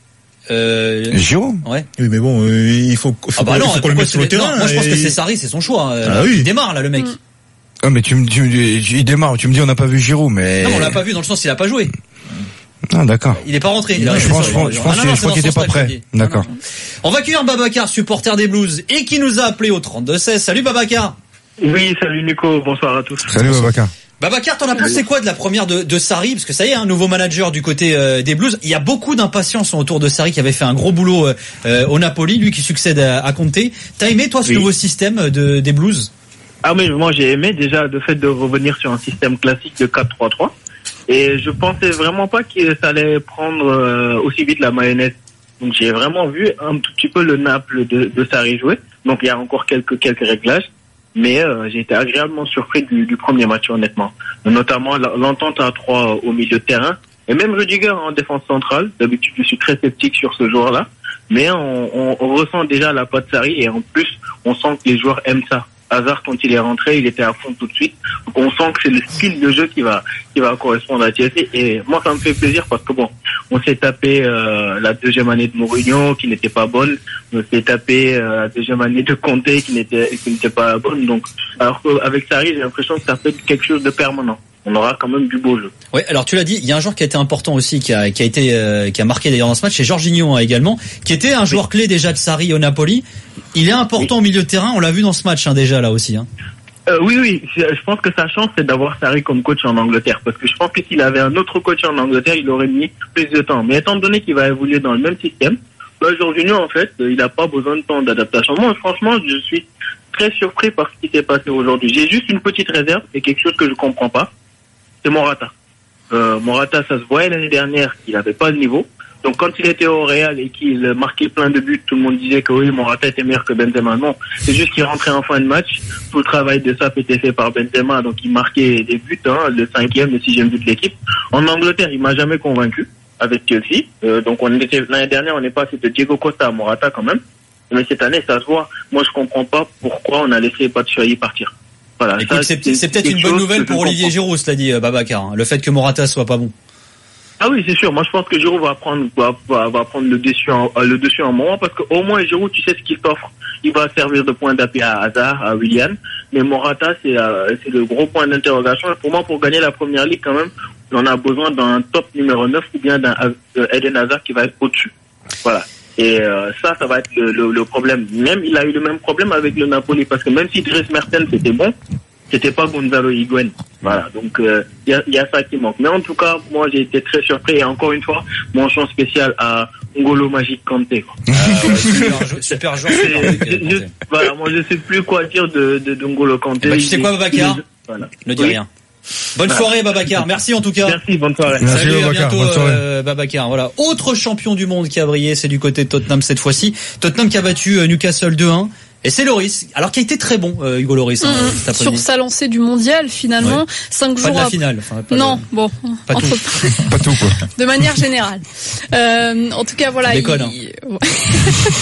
Euh, Giroud. Ouais. Oui, mais bon, euh, il faut, faut, ah bah faut, non, faut qu'on le mette sur le terrain. Non, moi, je pense que c'est Sarri, c'est son choix. Hein. Ah oui. Il démarre, là, le mec. Mm. Ah, mais tu me dis, il démarre, tu me dis, on n'a pas vu Giroud, mais. Non, on l'a pas vu dans le sens, il a pas joué. Ah, d'accord. Il est pas rentré. Il non, a je pense, je pense, je pense, ah, non, non, je crois qu'il était pas prêt. D'accord. Non, non. On va accueillir Babacar, supporter des Blues, et qui nous a appelé au trente-deux seize. Salut Babacar. Oui, salut Nico, bonsoir à tous. Salut Babacar. Babacar, t'en as pensé quoi de la première de, de Sarri? Parce que ça y est, un nouveau manager du côté euh, des Blues. Il y a beaucoup d'impatience autour de Sarri qui avait fait un gros boulot euh, au Napoli, lui qui succède à, à Conte. T'as aimé toi ce oui. nouveau système de, des Blues? Ah oui, moi j'ai aimé déjà le fait de revenir sur un système classique de quatre trois trois. Et je pensais vraiment pas que ça allait prendre euh, aussi vite la mayonnaise. Donc j'ai vraiment vu un tout petit peu le Naples de, de Sarri jouer. Donc il y a encore quelques quelques réglages. Mais euh, j'ai été agréablement surpris du, du premier match, honnêtement. Notamment l'entente à trois au milieu de terrain. Et même Rudiger en défense centrale. D'habitude, je suis très sceptique sur ce joueur-là. Mais on, on, on ressent déjà la patte Sarri. Et en plus, on sent que les joueurs aiment ça. Hazard, quand il est rentré, il était à fond tout de suite. Donc on sent que c'est le style de jeu qui va qui va correspondre à Chelsea. Et moi, ça me fait plaisir parce que bon, on s'est tapé euh, la deuxième année de Mourinho qui n'était pas bonne. On s'est tapé euh, la deuxième année de Conte qui n'était qui n'était pas bonne. Donc, alors qu'avec Sarri, j'ai l'impression que ça fait quelque chose de permanent. On aura quand même du beau jeu. Ouais, alors tu l'as dit, il y a un joueur qui a été important aussi, qui a qui a été euh, qui a marqué d'ailleurs dans ce match, c'est Jorginho hein, également, qui était un joueur oui. clé déjà de Sarri au Napoli. Il est important oui. au milieu de terrain, on l'a vu dans ce match hein, déjà là aussi. Hein. Euh, oui, oui, je pense que sa chance c'est d'avoir Sarri comme coach en Angleterre, parce que je pense que s'il avait un autre coach en Angleterre, il aurait mis plus de temps. Mais étant donné qu'il va évoluer dans le même système, bah, Jorginho en fait, il n'a pas besoin de temps d'adaptation. Moi, franchement, je suis très surpris par ce qui s'est passé aujourd'hui. J'ai juste une petite réserve, c'est quelque chose que je comprends pas. C'est Morata. Euh, Morata, ça se voyait l'année dernière qu'il n'avait pas le niveau. Donc quand il était au Real et qu'il marquait plein de buts, tout le monde disait que oui, Morata était meilleur que Benzema. Non, c'est juste qu'il rentrait en fin de match. Tout le travail de S A P était fait par Benzema, donc il marquait des buts, hein, le cinquième, le sixième but de l'équipe. En Angleterre, il m'a jamais convaincu avec Chelsea. Euh, donc on était l'année dernière, on est passé de Diego Costa à Morata quand même. Mais cette année, ça se voit. Moi, je comprends pas pourquoi on a laissé Batshuayi partir. Voilà, écoute, ça, c'est, c'est, c'est peut-être une bonne nouvelle pour Olivier Giroud, cela dit Babacar, hein, le fait que Morata soit pas bon. Ah oui, c'est sûr. Moi, je pense que Giroud va prendre va, va, va prendre le dessus en, le dessus en moment parce qu'au moins Giroud, tu sais ce qu'il t'offre. Il va servir de point d'appui à Hazard, à Willian. Mais Morata, c'est euh, c'est le gros point d'interrogation. Pour moi, pour gagner la première ligue, quand même, on a besoin d'un top numéro neuf ou bien d'un euh, Eden Hazard qui va être au-dessus. Voilà. Et euh, ça, ça va être le, le, le problème. Même, il a eu le même problème avec le Napoli, parce que même si Dries Mertens c'était bon, c'était pas Gonzalo Higuaín. Voilà, donc il euh, y, a, y a ça qui manque. Mais en tout cas, moi j'ai été très surpris. Et encore une fois, mention spéciale à N'Golo Magic Kanté. Ah, ouais, super, super joueur. Je, voilà, moi je sais plus quoi dire de, de, de N'Golo Kanté. Bah, tu sais quoi, Babacar? Voilà. Ne dis oui. rien. Bonne voilà. soirée Babacar, merci en tout cas. Merci, bonne soirée. Merci, Salut, Babacar, à bientôt bonne soirée. Euh, Babacar. Voilà, autre champion du monde qui a brillé, c'est du côté de Tottenham cette fois-ci. Tottenham qui a battu Newcastle deux un. Et c'est Lloris, alors qui a été très bon, euh, Hugo Lloris. Hein, mmh, sur sa lancée du mondial, finalement, ouais. cinq pas jours de la après. finale. Enfin, pas non, de... bon, pas entre... tout. Pas tout quoi. De manière générale. Euh, en tout cas, voilà. Déconne, il... hein.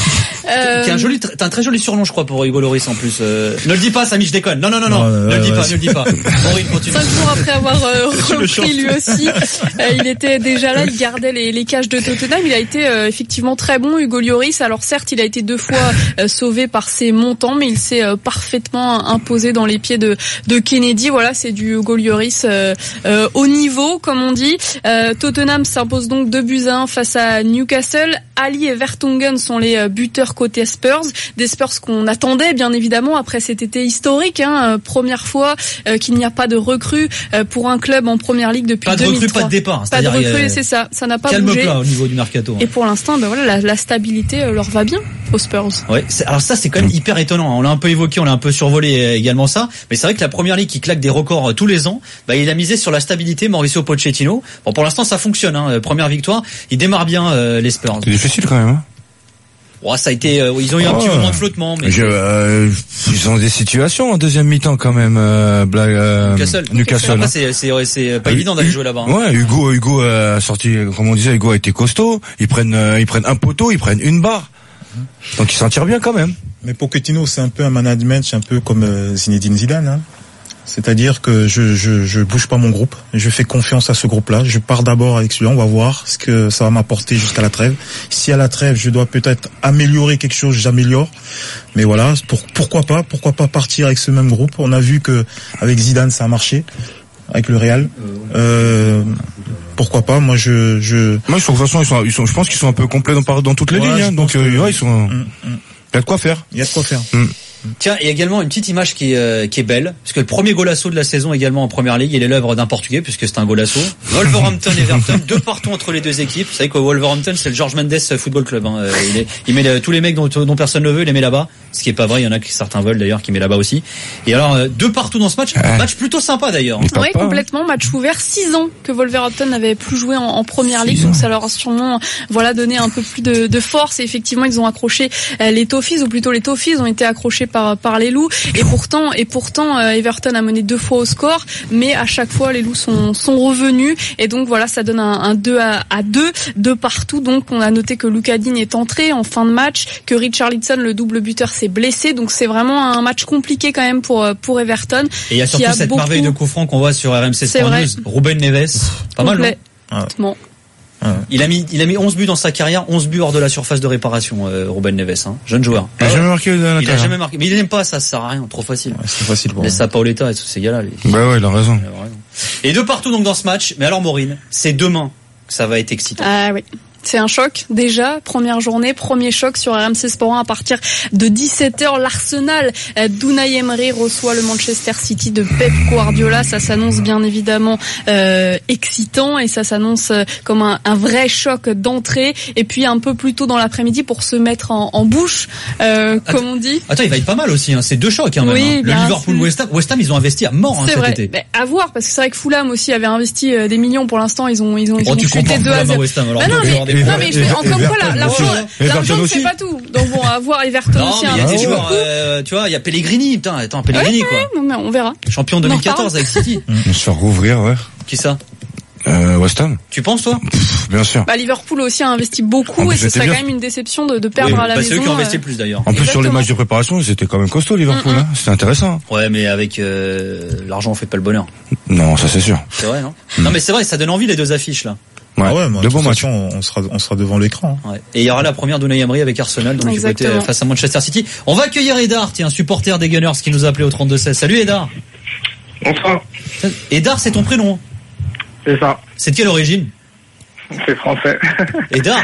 Euh... Qui a un joli, t'as un très joli surnom, je crois, pour Hugo Lloris en plus. Euh... Ne le dis pas, Samy, je déconne. Non, non, non, non. non ne, ouais, le dis ouais, pas, ouais. ne le dis pas, ne le dis pas. Maureen, continue. Cinq jours après avoir euh, repris lui aussi, euh, il était déjà là, il gardait les, les cages de Tottenham. Il a été euh, effectivement très bon, Hugo Lloris. Alors certes, il a été deux fois euh, sauvé par ses montants, mais il s'est euh, parfaitement imposé dans les pieds de, de Kennedy. Voilà, c'est du Hugo Lloris euh, euh, au niveau, comme on dit. Euh, Tottenham s'impose donc deux buts à un face à Newcastle. Ali et Vertonghen sont les buteurs côté Spurs. Des Spurs qu'on attendait, bien évidemment, après cet été historique. Hein, première fois euh, qu'il n'y a pas de recrue euh, pour un club en Première Ligue depuis deux mille trois. Pas de recrue, pas de départ. Pas de recrue, a... c'est ça. Ça n'a pas calme bougé. Calme plat au niveau du mercato. Hein. Et pour l'instant, ben voilà, la, la stabilité euh, leur va bien aux Spurs. Ouais. Alors ça, c'est quand même hyper étonnant. On l'a un peu évoqué, on l'a un peu survolé également ça. Mais c'est vrai que la Première Ligue qui claque des records tous les ans, bah, il a misé sur la stabilité. Mauricio Pochettino. Bon, pour l'instant, ça fonctionne. Hein. Première victoire, il démarre bien euh, les Spurs. C'est difficile quand même. Hein. Ouais, ça a été, euh, ils ont eu un oh, petit moment de flottement, mais je, euh, ils ont des situations en deuxième mi-temps quand même. Euh, Blague, euh, Newcastle. Newcastle. Après, c'est, c'est, c'est pas euh, évident d'aller jouer là-bas. Hein. Ouais, Hugo, Hugo a sorti, comme on disait, Hugo a été costaud. Ils prennent, euh, ils prennent un poteau, ils prennent une barre. Donc ils s'en tirent bien quand même. Mais Pochettino, c'est un peu un management, c'est un peu comme euh, Zinedine Zidane. Hein. C'est-à-dire que je, je je bouge pas mon groupe, je fais confiance à ce groupe-là. Je pars d'abord avec celui-là, on va voir ce que ça va m'apporter jusqu'à la trêve. Si à la trêve je dois peut-être améliorer quelque chose, j'améliore. Mais voilà, pour, pourquoi pas, pourquoi pas partir avec ce même groupe. On a vu que avec Zidane ça a marché, avec le Real. Euh, pourquoi pas, moi je je. Moi de toute façon ils sont, ils sont, je pense qu'ils sont un peu complets dans, dans toutes les ouais, lignes. Hein, donc euh, ouais, ils sont. Mm, mm. Il y a de quoi faire. Il y a de quoi faire. Mm. Tiens, et également une petite image qui est, euh, qui est belle, parce que le premier golasso de la saison également en Première Ligue, il est l'œuvre d'un Portugais, puisque c'est un golasso. Wolverhampton et Everton, deux partout entre les deux équipes. Vous savez qu'au Wolverhampton, c'est le George Mendes Football Club. Hein. Il, est, il met le, tous les mecs dont, dont personne ne veut, il les met là-bas. Ce qui est pas vrai, il y en a qui certains veulent d'ailleurs, qui met là-bas aussi. Et alors, euh, deux partout dans ce match, ouais. match plutôt sympa d'ailleurs. Hein. Oui, complètement, match ouvert, six ans que Wolverhampton n'avait plus joué en, en Première Ligue, donc ça leur a sûrement voilà donné un peu plus de, de force. Et effectivement, ils ont accroché euh, les Toffees, ou plutôt les Toffees ont été accrochés par par les Loups. Et pourtant, et pourtant, euh, Everton a mené deux fois au score, mais à chaque fois les Loups sont sont revenus. Et donc voilà, ça donne un, un deux à deux, deux partout. Donc on a noté que Lucas Digne est entré en fin de match, que Richarlison, le double buteur, s'est blessé. Donc c'est vraiment un match compliqué quand même pour pour Everton. Et il y a surtout a cette beaucoup... merveille de coup franc qu'on voit sur R M C Sport News. Ruben Neves, pas mal. Non Ah. Il a mis, il a mis onze buts dans sa carrière, onze buts hors de la surface de réparation, euh, Ruben Neves, hein. Jeune joueur. Il a jamais marqué dans la Il a jamais marqué. Mais il n'aime pas ça, ça sert à rien, trop facile. Ouais, c'est facile pour Laisse ça à Paoletta et tous ces gars-là. Les... Bah ouais, il a raison. Il a raison. Et de partout donc dans ce match. Mais alors Maureen, c'est demain que ça va être excitant. Ah oui. C'est un choc déjà, première journée, premier choc sur R M C Sport un à partir de dix-sept heures. L'Arsenal d'Unai Emery reçoit le Manchester City de Pep Guardiola. Ça s'annonce bien évidemment euh, excitant et ça s'annonce comme un, un vrai choc d'entrée. Et puis un peu plus tôt dans l'après-midi pour se mettre en, en bouche, euh, attends, comme on dit. Attends, il va être pas mal aussi. Hein. C'est deux chocs hein, même. Oui, hein. Le Liverpool-West Ham, West Ham, ils ont investi à mort hein, cet vrai. été. Mais à voir parce que c'est vrai que Fulham aussi avait investi des millions pour l'instant. Ils ont ils ont, ils oh, ont tu chuté deux à zéro. West Ham, alors bah non, mais, non mais je fais encore quoi là, l'argent, l'argent c'est aussi. pas tout. Donc bon, à voir Everton non, aussi. Il y a des joueurs, euh, tu vois, il y a Pellegrini, putain, attends, Pellegrini ouais, quoi. Ouais, non, mais on verra. Champion deux mille quatorze non, avec City. On se fait rouvrir, ouais. Qui ça? Euh, West Ham. Tu penses toi? Pff, bien sûr. Bah Liverpool aussi a investi beaucoup et ce serait bien. Quand même une déception de, de perdre oui, à la bah, maison. C'est eux qui ont investi euh... plus d'ailleurs. En plus Exactement. Sur les matchs de préparation, c'était quand même costaud Liverpool. Mm-hmm. Hein. C'était intéressant. Ouais, mais avec euh, l'argent on fait pas le bonheur. Non, ça c'est sûr. C'est vrai, non mm. Non, mais c'est vrai, ça donne envie les deux affiches là. Ouais, ah ouais, moi, de bons matchs. On sera, on sera devant l'écran. Ouais. Et il y aura la première d'Unai Emery avec Arsenal, donc du côté face à Manchester City. On va accueillir Edar, tiens, un supporter des Gunners qui nous a appelé au trente-deux seize. Salut Edar. Bonsoir. Edar, c'est ton prénom? C'est ça. C'est de quelle origine? C'est français. Edar.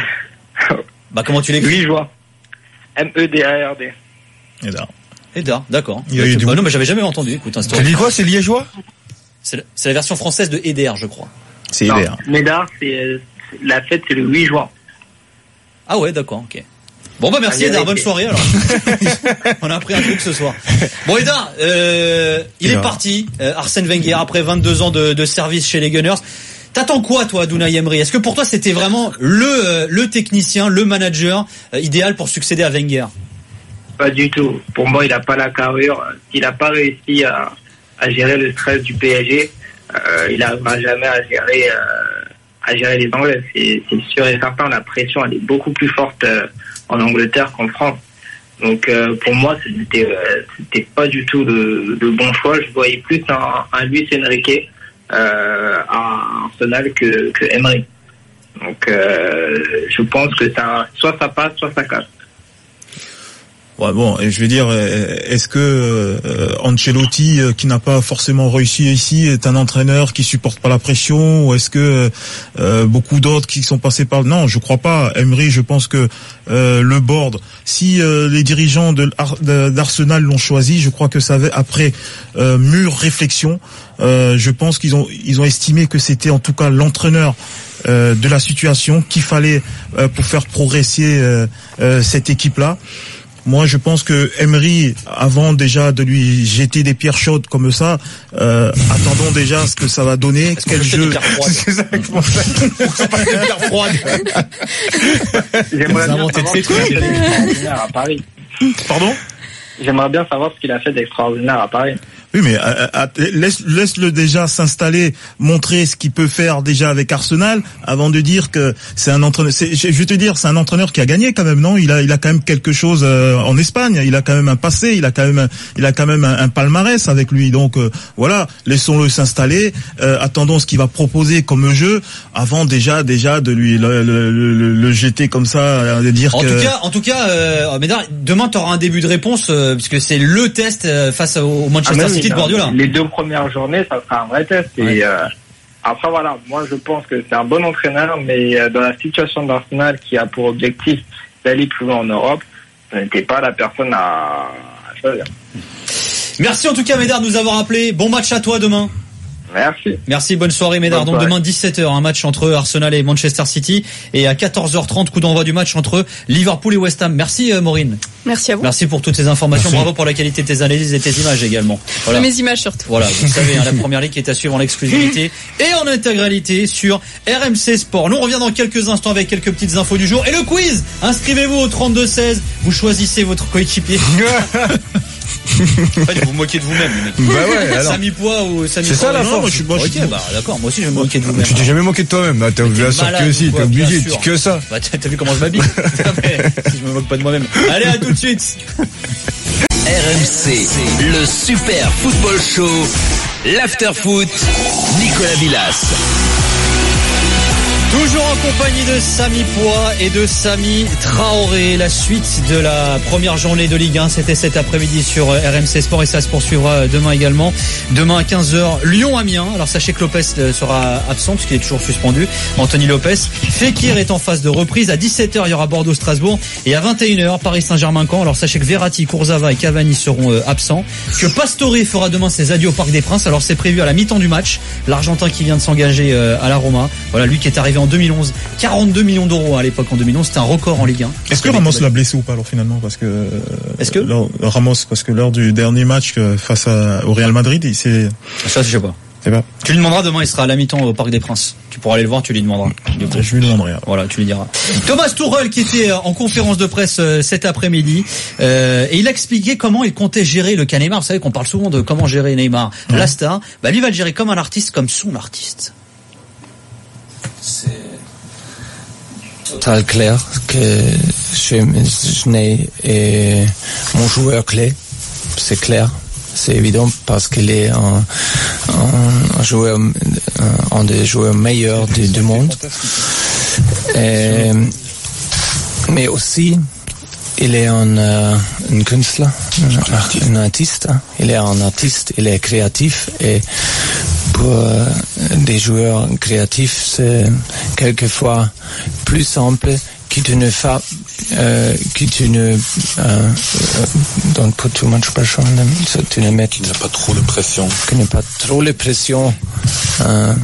Bah comment tu l'écris? Liégeois. M E D A R D. Edar. Edar, d'accord. Il y a eu du bah non, mais j'avais jamais entendu. Écoute, un story. Tu dis quoi? C'est liégeois? C'est la, c'est la version française de Eder, je crois. C'est Eder. Médard, c'est la fête, c'est le huit juin. Ah ouais, d'accord, ok. Bon bah merci Edar, bonne soirée alors. On a appris un truc ce soir. Bon Edar, euh, il est, est parti. Euh, Arsène Wenger après vingt-deux ans de, de service chez les Gunners. T'attends quoi toi d'Unai Emery? Est-ce que pour toi c'était vraiment le euh, le technicien, le manager euh, idéal pour succéder à Wenger? Pas du tout. Pour moi, il n'a pas la carrure. S'il n'a pas réussi à, à gérer le stress du P S G, euh, il n'arrivera jamais à gérer euh, à gérer les Anglais. C'est, c'est sûr et certain. La pression elle est beaucoup plus forte euh, en Angleterre qu'en France. Donc euh, pour moi, c'était euh, c'était pas du tout le, le bon choix. Je voyais plus un, un Luis Enrique euh, à Arsenal que, que Emery. Donc euh, je pense que ça, soit ça passe, soit ça casse. Ouais, bon, et je vais dire, est-ce que euh, Ancelotti, euh, qui n'a pas forcément réussi ici, est un entraîneur qui supporte pas la pression, ou est-ce que euh, beaucoup d'autres qui sont passés par... Non, je crois pas. Emery, je pense que euh, le board, si euh, les dirigeants de, de, d'Arsenal l'ont choisi, je crois que ça avait, après euh, mûre réflexion, euh, je pense qu'ils ont ils ont estimé que c'était en tout cas l'entraîneur euh, de la situation qu'il fallait euh, pour faire progresser euh, euh, cette équipe-là. Moi, je pense que Emery, avant déjà de lui jeter des pierres chaudes comme ça, euh, attendons déjà ce que ça va donner, quel jeu. C'est ça que je pensais. C'est pas des pierres froides. J'aimerais bien inventez savoir des ce qu'il a trucs. fait d'extraordinaire à Paris. Pardon? J'aimerais bien savoir ce qu'il a fait d'extraordinaire à Paris. Oui, mais euh, euh, laisse, laisse-le déjà s'installer, montrer ce qu'il peut faire déjà avec Arsenal, avant de dire que c'est un entraîneur. C'est, je vais te dire, c'est un entraîneur qui a gagné quand même, non? Il a, il a quand même quelque chose euh, en Espagne. Il a quand même un passé. Il a quand même, un, il a quand même un, un palmarès avec lui. Donc euh, voilà, laissons-le s'installer. Euh, attendons ce qu'il va proposer comme jeu, avant déjà, déjà de lui le, le, le, le jeter comme ça, de dire En que. tout cas, en tout cas, euh, Médard, demain tu auras un début de réponse euh, puisque c'est le test euh, face au Manchester Ah, mais City de Guardiola. Les deux premières journées, ça sera un vrai test. Ouais. Et euh, après, voilà, moi je pense que c'est un bon entraîneur, mais euh, dans la situation d'Arsenal qui a pour objectif d'aller plus loin en Europe, ce n'était pas la personne à, à choisir. Merci en tout cas Médard de nous avoir appelé. Bon match à toi demain. Merci. Merci, bonne soirée Médard. Bonne Donc soirée. demain dix-sept heures, un match entre Arsenal et Manchester City, et à quatorze heures trente, coup d'envoi du match entre Liverpool et West Ham. Merci euh, Maureen. Merci à vous. Merci pour toutes ces informations. Merci. Bravo pour la qualité de tes analyses et tes images également. Voilà. Mes images surtout. Voilà, vous savez, hein, la première ligue qui est à suivre en exclusivité et en intégralité sur R M C Sport. Nous on revient dans quelques instants avec quelques petites infos du jour et le quiz. Inscrivez-vous au trente-deux seize. Vous choisissez votre coéquipier. En fait, vous vous moquez de vous-même, les mecs. Bah ouais, alors. Sami Poix ou Sami C'est ça, Poix, la non, force. moi, je suis, moi, je suis- Ok, bah d'accord, moi aussi je me moquais de vous-même. Tu t'es jamais moqué de toi-même. Ah, t'as bien sûr malade que ou si, quoi, t'es obligé, bien sûr. que ça. Bah, t'as t'as vu comment je m'habille? Mais, si je me moque pas de moi-même. Allez, à tout de suite. R M C, le Super Football Show, l'Afterfoot, Nicolas Villas. Toujours en compagnie de Sami Poix et de Sami Traoré. La suite de la première journée de Ligue un, c'était cet après-midi sur R M C Sport et ça se poursuivra demain également. Demain à quinze heures, Lyon-Amiens. Alors sachez que Lopez sera absent puisqu'il est toujours suspendu. Anthony Lopez. Fekir est en phase de reprise. À dix-sept heures, il y aura Bordeaux-Strasbourg. Et à vingt et une heures, Paris Saint-Germain-Caen. Alors sachez que Verratti, Kurzawa et Cavani seront absents. Que Pastore fera demain ses adieux au Parc des Princes. Alors c'est prévu à la mi-temps du match. L'Argentin qui vient de s'engager à la Roma. Voilà, lui qui est arrivé en deux mille onze, quarante-deux millions d'euros à l'époque en deux mille onze, c'était un record en Ligue un. Est-ce que Ramos l'a blessé ou pas alors finalement parce que Est-ce que lors, Ramos parce que lors du dernier match face à, au Real Madrid, il s'est ça je sais pas. C'est pas. Tu lui demanderas demain, il sera à la mi-temps au Parc des Princes. Tu pourras aller le voir, tu lui demanderas. Du coup. Je lui demanderai. Voilà, tu lui diras. Thomas Tuchel qui était en conférence de presse cet après-midi euh, et il a expliqué comment il comptait gérer le cas Neymar. Vous savez qu'on parle souvent de comment gérer Neymar, ouais. La star. Bah lui va le gérer comme un artiste, comme son artiste. C'est total clair que Chesney est mon joueur clé, c'est clair, c'est évident parce qu'il est un, un, un joueur, un, un des joueurs meilleurs du, du monde. Et, mais aussi, il est un, un Künstler, un, un artiste. Il est un artiste, il est créatif et pour euh, des joueurs créatifs, c'est quelquefois plus simple que tu ne fais, euh, que tu ne euh, don't put too much pressure on them, so tu ne mets qu'il n'y a pas trop de pression, qu'il n'y a pas trop de pression euh,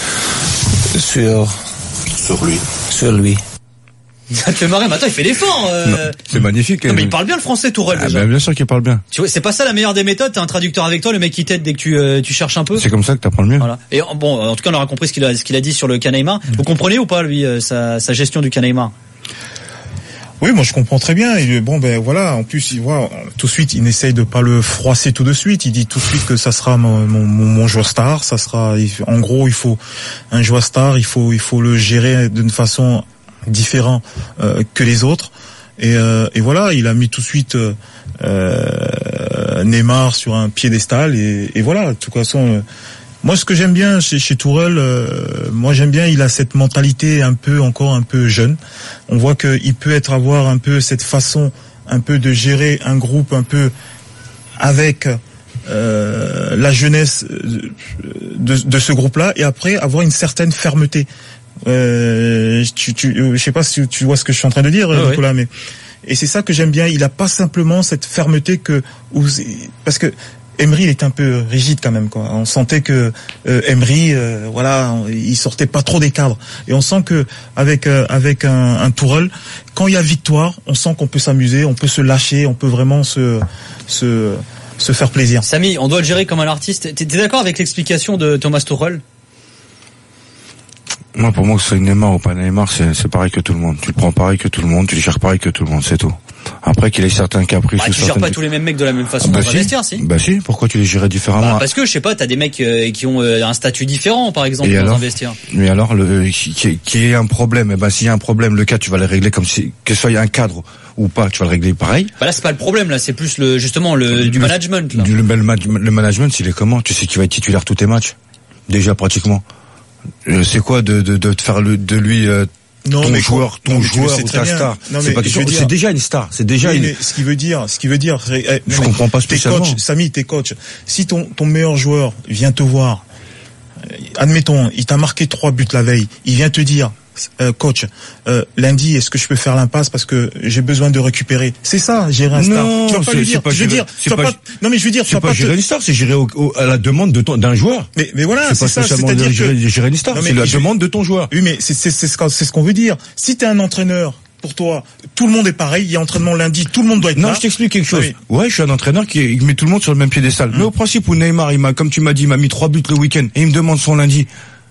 sur sur lui, sur lui. Ça te fait marrer, mais attends, il fait l'effort. Euh... Non, c'est magnifique. Non, mais il parle bien le français, Tourelle. Ah, déjà. ben, bien sûr qu'il parle bien. Tu vois, c'est pas ça la meilleure des méthodes. T'as un traducteur avec toi, le mec qui t'aide dès que tu euh, tu cherches un peu. C'est comme ça que t'apprends le mieux. Voilà. Et bon, en tout cas, on aura compris ce qu'il a ce qu'il a dit sur le cas Neymar. Mmh. Vous comprenez ou pas lui euh, sa sa gestion du cas Neymar? Oui, moi je comprends très bien. Et bon, ben voilà. En plus, il voit tout de suite, il n'essaye de pas le froisser tout de suite. Il dit tout de suite que ça sera mon mon, mon joueur star. Ça sera, en gros, il faut un joueur star. Il faut il faut le gérer d'une façon différente euh, que les autres. Et, euh, et voilà, il a mis tout de suite euh, Neymar sur un piédestal et, et voilà. De toute façon, euh, moi ce que j'aime bien chez, chez Tourelle, euh, moi j'aime bien, il a cette mentalité un peu encore un peu jeune. On voit qu'il peut être avoir un peu cette façon un peu de gérer un groupe un peu avec euh, la jeunesse de, de ce groupe-là et après avoir une certaine fermeté. Euh, tu, tu, je sais pas si tu vois ce que je suis en train de dire, ah, Nicolas, ouais. mais et c'est ça que j'aime bien. Il a pas simplement cette fermeté que où, parce que Emery il est un peu rigide quand même quoi. On sentait que euh, Emery euh, voilà, il sortait pas trop des cadres et on sent que avec euh, avec un, un Tourelle, quand il y a victoire, on sent qu'on peut s'amuser, on peut se lâcher, on peut vraiment se se se faire plaisir. Samy, on doit le gérer comme un artiste. T'es d'accord avec l'explication de Thomas Tuchel? Moi, pour moi, que ce soit Neymar ou pas Neymar, c'est, c'est pareil que tout le monde. Tu le prends pareil que tout le monde, tu le gères pareil que tout le monde, c'est tout. Après qu'il ait certains caprices bah, ou tu certaines... gères pas tous les mêmes mecs de la même façon bah dans un vestiaire, si. Bah si, pourquoi tu les gérais différemment? Bah, parce que, je sais pas, t'as des mecs euh, qui ont euh, un statut différent, par exemple, et dans alors, un vestiaire. Mais alors, le, qui, qui est un problème, eh ben, s'il y a un problème, le cas, tu vas le régler comme si, que ce soit un cadre ou pas, tu vas le régler pareil. Bah là, c'est pas le problème, là, c'est plus le, justement, le, du le, management, là. Du, le, le, le management, il est comment? Tu sais qu'il va être titulaire tous tes matchs? Déjà, pratiquement. Euh, c'est quoi de, de, de te faire le, de lui, euh, non, ton mais joueur, ton non, joueur ou ta star. Non, c'est pas dire, c'est déjà une star. C'est déjà oui, une... mais ce qui veut dire, ce qui veut dire, eh, je non, comprends pas spécialement. T'es coach, Samy, t'es coach. Si ton, ton meilleur joueur vient te voir, admettons, il t'a marqué trois buts la veille, il vient te dire, Euh, coach, euh, lundi, est-ce que je peux faire l'impasse parce que j'ai besoin de récupérer? C'est ça, gérer un star. Non, tu vas pas lui dire. Pas je veux gérer, dire, tu vas pas, pas. Non mais je veux dire, c'est pas, pas gérer te... une star, c'est gérer au, au, à la demande de ton, d'un joueur. Mais, mais voilà, c'est, c'est pas ça. C'est-à-dire gérer, que... gérer une star, non, c'est la je... demande de ton joueur. Oui, mais c'est, c'est, c'est, c'est, c'est ce qu'on veut dire. Si t'es un entraîneur, pour toi, tout le monde est pareil, il y a entraînement lundi, tout le monde doit être non, là. Non, je t'explique quelque chose. Oui. Ouais, je suis un entraîneur qui met tout le monde sur le même piédestal. Mmh. Mais au principe où Neymar, il m'a, comme tu m'as dit, il m'a mis trois buts le week-end et il me demande son lundi.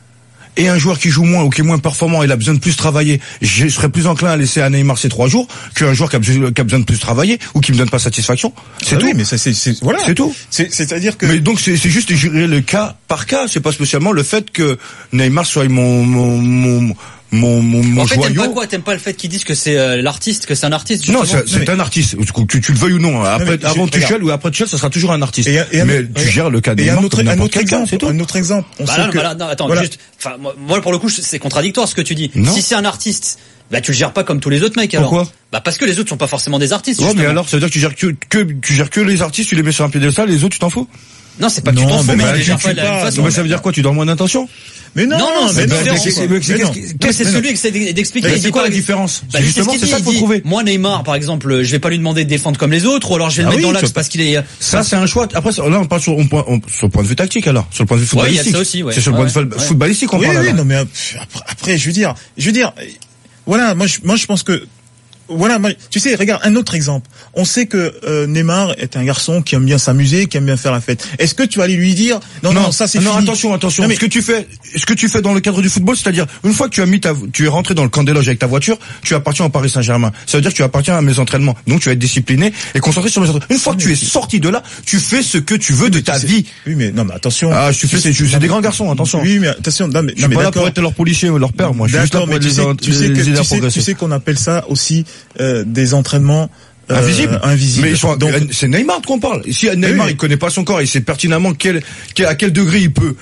Et un joueur qui joue moins ou qui est moins performant, il a besoin de plus travailler. Je serais plus enclin à laisser à Neymar ces trois jours qu'un joueur qui a, besoin, qui a besoin de plus travailler ou qui me donne pas satisfaction. C'est ah tout. Oui, mais ça, c'est, c'est voilà. C'est tout. C'est, c'est-à-dire que. Mais donc c'est, c'est juste gérer le cas par cas. C'est pas spécialement le fait que Neymar soit mon mon mon mon mon, mon en fait, joyau. T'aimes pas quoi? T'aimes pas le fait qu'ils disent que c'est euh, l'artiste, que c'est un artiste? Non, c'est, c'est mais... un artiste. Tu, tu le veuilles ou non. Après, non, avant Tuchel ou après Tuchel, ça sera toujours un artiste. Et, et mais un, tu gères le cas de Neymar. Et un autre, un autre exemple. C'est tout. Un autre exemple. On bah sait non, que... bah non, attends, voilà. juste. Enfin, moi, pour le coup, c'est contradictoire ce que tu dis. Non. Si c'est un artiste, bah tu le gères pas comme tous les autres mecs. Alors. Pourquoi? Bah parce que les autres sont pas forcément des artistes. Ouais, justement. mais alors ça veut dire que tu gères que, que tu gères que les artistes, tu les mets sur un piédestal, les autres tu t'en fous? Non, c'est pas que tu t'en fous, mais tu les gères pas de la même façon. Mais ça veut dire quoi? Tu donnes moins d'intention? Mais non, non, non, mais c'est non, c'est celui qui essaie d'expliquer. C'est quoi la différence? Bah, justement, c'est ça qu'il faut trouver. Moi, Neymar, par exemple, je vais pas lui demander de défendre comme les autres, ou alors je vais le mettre dans l'axe parce qu'il est. Ça, c'est un choix. Après, là, on parle sur le point de vue tactique, alors, sur le point de vue footballistique. Ouais, il y a ça aussi, ouais. C'est sur le point de vue footballistique qu'on parle. Oui, oui, non, mais après, je veux dire, je veux dire, voilà, moi, je, moi, je pense que. Voilà, tu sais, regarde un autre exemple. On sait que euh, Neymar est un garçon qui aime bien s'amuser, qui aime bien faire la fête. Est-ce que tu vas aller lui dire non, non, non ça c'est non, fini. attention, attention. Non, mais... Ce que tu fais, ce que tu fais dans le cadre du football, c'est-à-dire une fois que tu as mis ta, tu es rentré dans le camp des loges avec ta voiture, tu appartiens au Paris Saint-Germain. Ça veut dire que tu appartiens à mes entraînements. Donc tu vas être discipliné et concentré sur mes entraînements. Une fois que tu es sorti de là, tu fais ce que tu veux de ta vie. Oui, mais non, mais attention. Ah, tu fais, c'est, c'est des grands garçons, attention. Oui, mais attention. Non, mais, je suis pas là pour être leur policier ou leur père. Moi, je suis juste là pour les aider. Tu sais qu'on appelle ça aussi des entraînements euh, invisibles. Invisibles. Mais ils sont, donc, c'est Neymar qu'on parle. Si Neymar, oui, il connaît pas son corps, il sait pertinemment quel, quel à quel degré il peut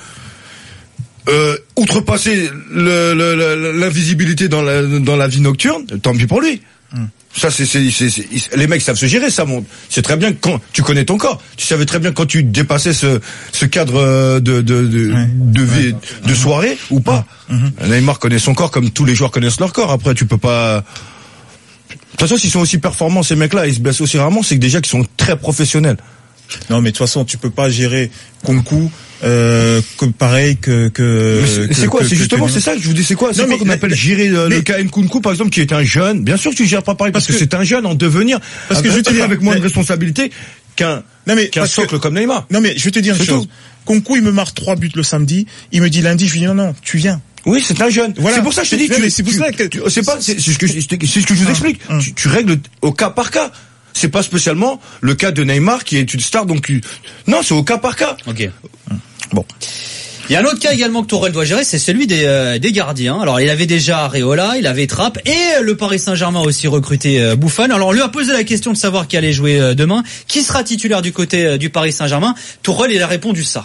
euh, outrepasser le, le, l'invisibilité dans la dans la vie nocturne. Tant pis pour lui. Hum. Ça, c'est, c'est, c'est, c'est, les mecs savent se gérer, ça monte. C'est très bien que quand tu connais ton corps. Tu savais très bien quand tu dépassais ce, ce cadre de, de, de, ouais. de, vie, ouais. de soirée ou pas. Mm-hmm. Neymar connaît son corps comme tous les joueurs connaissent leur corps. Après, tu peux pas. De toute façon, s'ils sont aussi performants, ces mecs-là, ils se blessent aussi rarement, c'est que déjà qu'ils sont très professionnels. Non, mais de toute façon, tu peux pas gérer Kunku, euh, comme pareil que, que, c'est, que c'est quoi, que, c'est que, justement, que, c'est ça que je vous dis, c'est quoi, c'est non, quoi mais, qu'on appelle mais, gérer euh, mais, le cas Nkunku, par exemple, qui est un jeune. Bien sûr que tu gères pas pareil, parce, parce que, que c'est un jeune en devenir. Parce que je vais te dire, avec moins de responsabilité qu'un, non mais, qu'un socle que, comme Neymar. Non mais, je vais te dire c'est une chose. Kunku, il me marque trois buts le samedi, il me dit lundi, je lui dis non, non, tu viens. Oui, c'est un jeune. Voilà. C'est pour ça que je te dis, tu, tu, c'est pour tu, ça que, tu, c'est pas, c'est, c'est ce que je, c'est ce que je vous ah, explique. Ah. Tu, tu règles au cas par cas. C'est pas spécialement le cas de Neymar qui est une star, donc non, c'est au cas par cas. Ok. Bon. Il y a un autre cas également que Tourelle doit gérer, c'est celui des, euh, des gardiens. Alors il avait déjà Areola, il avait Trapp et le Paris Saint-Germain a aussi recruté euh, Buffon. Alors on lui a posé la question de savoir qui allait jouer euh, demain, qui sera titulaire du côté euh, du Paris Saint-Germain. Tourelle, il a répondu ça.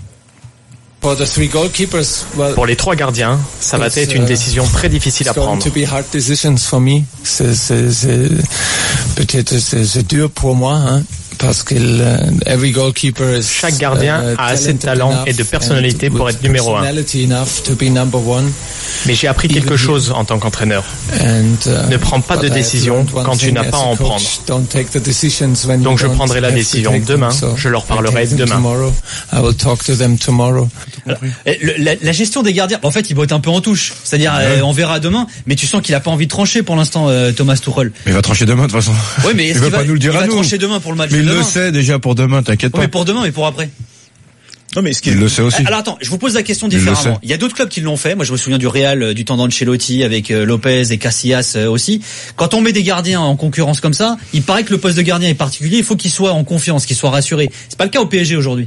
Pour les trois gardiens, ça va être une décision très difficile à prendre. C'est, c'est, c'est, peut-être c'est, c'est dur pour moi, hein, parce que every goalkeeper is, chaque gardien uh, a assez de talent et de personnalité pour être numéro un. Mais j'ai appris quelque chose en tant qu'entraîneur. Ne prends pas de décision quand tu n'as pas à en prendre. Donc je prendrai la décision demain. Je leur parlerai demain. Alors, la, la gestion des gardiens, en fait, il botte un peu en touche. C'est-à-dire, ouais. euh, on verra demain. Mais tu sens qu'il a pas envie de trancher pour l'instant, euh, Thomas Tuchel. Mais il va trancher demain de toute façon. Oui, mais est-ce il qu'il va va pas nous le dire il à va nous. trancher demain pour le match mais de il demain. le sait déjà pour demain, t'inquiète ouais, pas. Mais pour demain, mais pour après. Non, mais ce qui il est... le sait aussi. Alors attends, je vous pose la question différemment. Il, il y a d'autres clubs qui l'ont fait. Moi, je me souviens du Real, du temps d'Ancelotti avec Lopez et Casillas aussi. Quand on met des gardiens en concurrence comme ça, il paraît que le poste de gardien est particulier. Il faut qu'il soit en confiance, qu'il soit rassuré. C'est pas le cas au P S G aujourd'hui.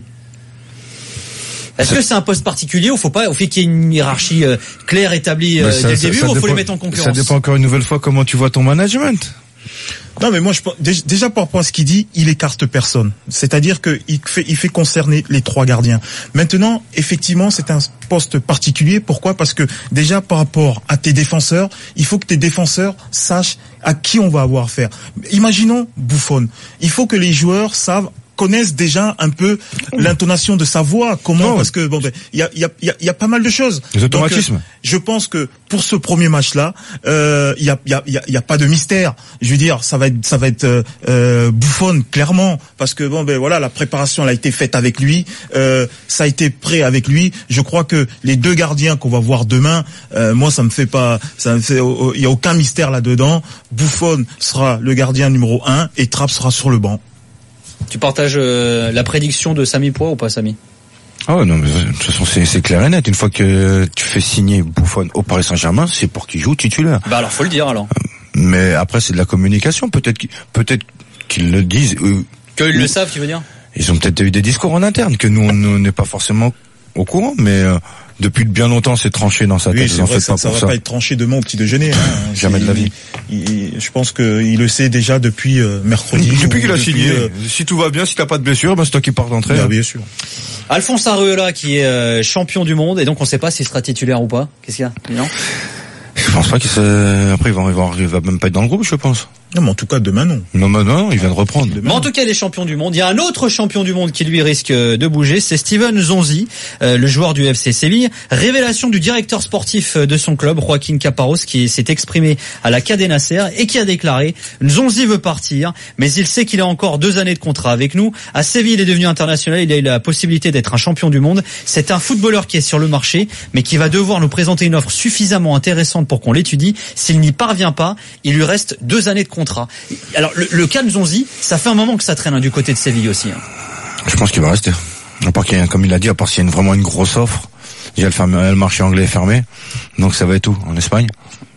Est-ce c'est... que c'est un poste particulier ou faut pas, au fait qu'il y ait une hiérarchie euh, claire établie euh, ça, dès le début, ou il faut les mettre en concurrence? Ça dépend encore une nouvelle fois comment tu vois ton management. Non, mais moi, je pense, déjà par rapport à ce qu'il dit, il écarte personne. C'est-à-dire que il fait, il fait concerner les trois gardiens. Maintenant, effectivement, c'est un poste particulier. Pourquoi? Parce que déjà par rapport à tes défenseurs, il faut que tes défenseurs sachent à qui on va avoir affaire. Imaginons Buffon. Il faut que les joueurs savent connaissent déjà un peu l'intonation de sa voix, comment, non. Parce que bon, ben, il y a, il y a, il y a, il y a pas mal de choses. Les automatismes. Donc, euh, je pense que pour ce premier match-là, euh, il y a, il y a, il y a, il y a pas de mystère. Je veux dire, ça va être, ça va être euh, euh, Buffon clairement, parce que bon, ben voilà, la préparation elle a été faite avec lui, euh, ça a été prêt avec lui. Je crois que les deux gardiens qu'on va voir demain, euh, moi ça me fait pas, ça me fait, il y a aucun mystère là-dedans. Buffon sera le gardien numéro un et Trapp sera sur le banc. Tu partages euh, la prédiction de Samy Poix ou pas, Samy? Ah ouais, non, mais de toute façon, c'est, c'est clair et net. Une fois que tu fais signer Buffon au Paris Saint-Germain, c'est pour qu'il joue titulaire. Bah alors, faut le dire, alors. Mais après, c'est de la communication. Peut-être qu'ils, peut-être qu'ils le disent. Euh, Qu'ils le savent, tu veux dire? Ils ont peut-être eu des discours en interne que nous, on n'est pas forcément au courant, mais euh, depuis bien longtemps, c'est tranché dans sa tête. Oui, c'est vrai, ça, ça va pas être tranché demain au petit déjeuner. Hein. Jamais de la vie. Il, il, je pense qu'il le sait déjà depuis euh, mercredi. Depuis qu'il a depuis, signé. Euh... Si tout va bien, si t'as pas de blessure, ben c'est toi qui pars d'entrée. Bien, bien sûr. Alphonse Areola qui est euh, champion du monde et donc on sait pas s'il sera titulaire ou pas. Qu'est-ce qu'il y a? Non. Je pense pas qu'il se... Après, il va, il va, il va même pas être dans le groupe, je pense. Non, mais en tout cas, demain, non. Non, mais non, il vient de reprendre. Mais en tout cas, les champions du monde. Il y a un autre champion du monde qui, lui, risque de bouger. C'est Steven Zonzi, euh, le joueur du F C Séville. Révélation du directeur sportif de son club, Joaquín Caparros, qui s'est exprimé à la Cadena Ser et qui a déclaré Zonzi veut partir, mais il sait qu'il a encore deux années de contrat avec nous. À Séville, il est devenu international. Il a eu la possibilité d'être un champion du monde. C'est un footballeur qui est sur le marché, mais qui va devoir nous présenter une offre suffisamment intéressante pour qu'on l'étudie. S'il n'y parvient pas, il lui reste deux années de contrat. Alors le, le cas de Zonzi, ça fait un moment que ça traîne hein, du côté de Séville aussi. Hein. Je pense qu'il va rester. À part qu'il y a, comme il l'a dit, à part s'il y a une, vraiment une grosse offre. Déjà le, ferme, le marché anglais est fermé, donc ça va être où en Espagne.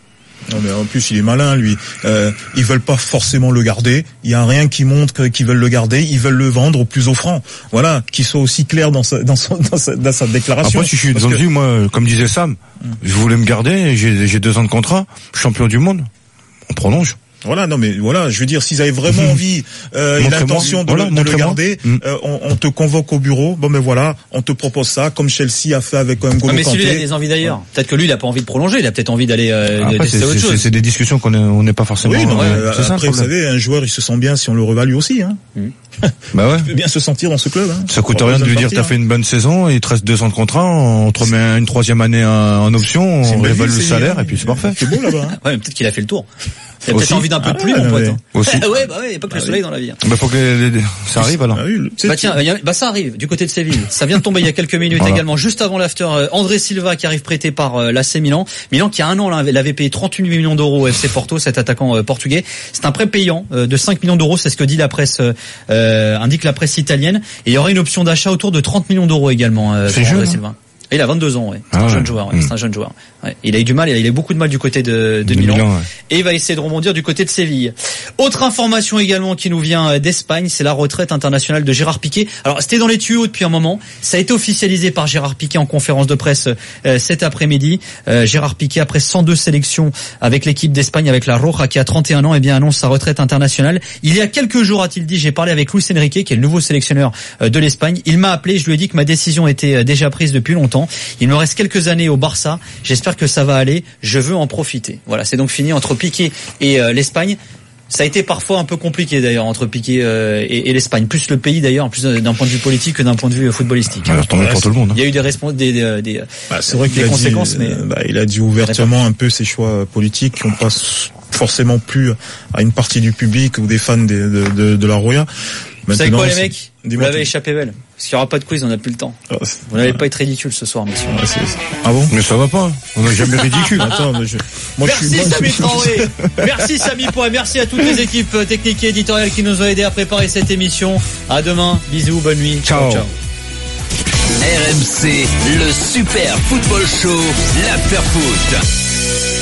Non mais en plus il est malin lui. Euh, ils veulent pas forcément le garder. Il y a rien qui montre qu'ils veulent le garder. Ils veulent le vendre au plus offrant. Voilà, qu'il soit aussi clair dans sa dans son, dans sa, dans sa déclaration. Après si je suis Zonzi, que... moi comme disait Sam, hum. je voulais me garder. J'ai, j'ai deux ans de contrat, champion du monde. On prolonge. Voilà, non mais voilà, je veux dire, s'ils avaient vraiment envie euh, et l'intention de, voilà, le, de le garder, mmh. euh, on, on te convoque au bureau. Bon ben voilà, on te propose ça, comme Chelsea a fait avec un N'Golo Kanté. Mais si lui il a des envies d'ailleurs, ouais. Peut-être que lui il a pas envie de prolonger, il a peut-être envie d'aller euh, après, tester c'est, autre c'est, chose. C'est, c'est des discussions qu'on on n'est pas forcément. Oui, non, euh, c'est après, ça, vous savez, un joueur il se sent bien si on le revalue aussi. Hein. Mmh. Bah ouais. Il peut bien se sentir dans ce club. Hein. Ça coûte rien de lui dire t'as fait une bonne saison, il te reste deux ans de contrat, on te remet une troisième année en option, on réévalue le salaire et puis c'est parfait. C'est beau là-bas. Ouais, mais peut-être qu'il a fait le tour. Il a peut-être envie d'un peu de pluie, mon pote. Aussi. Ouais, bah ouais, il n'y a pas que le soleil dans la vie. Bah faut que les, les, ça arrive alors. Bah tiens, bah ça arrive du côté de Séville. Ça vient de tomber il y a quelques minutes voilà. Également, juste avant l'after. André Silva qui arrive prêté par l'A C Milan. Milan qui a un an là, l'avait payé trente-huit millions d'euros au F C Porto, cet attaquant portugais. C'est un prêt payant de cinq millions d'euros, c'est ce que dit la presse, euh, indique la presse italienne. Et il y aurait une option d'achat autour de trente millions d'euros également. C'est jeune. Silva. Il a vingt-deux ans, ouais. C'est ah un ouais. jeune joueur, ouais. mmh. c'est un jeune joueur. Ouais. Il a eu du mal, il a eu beaucoup de mal du côté de, de, de Milan, Milan ouais. et il va essayer de rebondir du côté de Séville. Autre information également qui nous vient d'Espagne, c'est la retraite internationale de Gérard Piqué. Alors c'était dans les tuyaux depuis un moment, ça a été officialisé par Gérard Piqué en conférence de presse euh, cet après-midi. Euh, Gérard Piqué, après cent deux sélections avec l'équipe d'Espagne, avec la Roja, qui a trente et un ans, et eh bien annonce sa retraite internationale. Il y a quelques jours, a-t-il dit, j'ai parlé avec Luis Enrique, qui est le nouveau sélectionneur euh, de l'Espagne. Il m'a appelé, je lui ai dit que ma décision était déjà prise depuis longtemps. Il me reste quelques années au Barça. J'espère que ça va aller. Je veux en profiter. Voilà, c'est donc fini entre Piqué et euh, l'Espagne. Ça a été parfois un peu compliqué d'ailleurs entre Piqué euh, et, et l'Espagne, plus le pays d'ailleurs, plus d'un point de vue politique que d'un point de vue footballistique. Alors, tant mieux pour tout le monde. Hein. Il y a eu des, respons- des, des, des, bah, c'est vrai des qu'il conséquences, a dit, mais bah, il a dit ouvertement un peu ses choix politiques qui n'ont pas forcément plu à une partie du public ou des fans de, de, de, de la Roya. Vous savez quoi les mecs, vous l'avez échappé belle. Parce qu'il n'y aura pas de quiz, on n'a plus le temps. Oh, vous n'allez pas être ridicule ce soir, monsieur. Ah, c'est, c'est... ah bon? Mais ça va pas. On n'a jamais ridicule. Attends, mais je... moi, merci je suis... Samy Traoré. Merci Samy Point. Merci à toutes les équipes techniques et éditoriales qui nous ont aidés à préparer cette émission. À demain. Bisous, bonne nuit. Ciao, ciao. R M C, le Super Football Show, l'After Foot.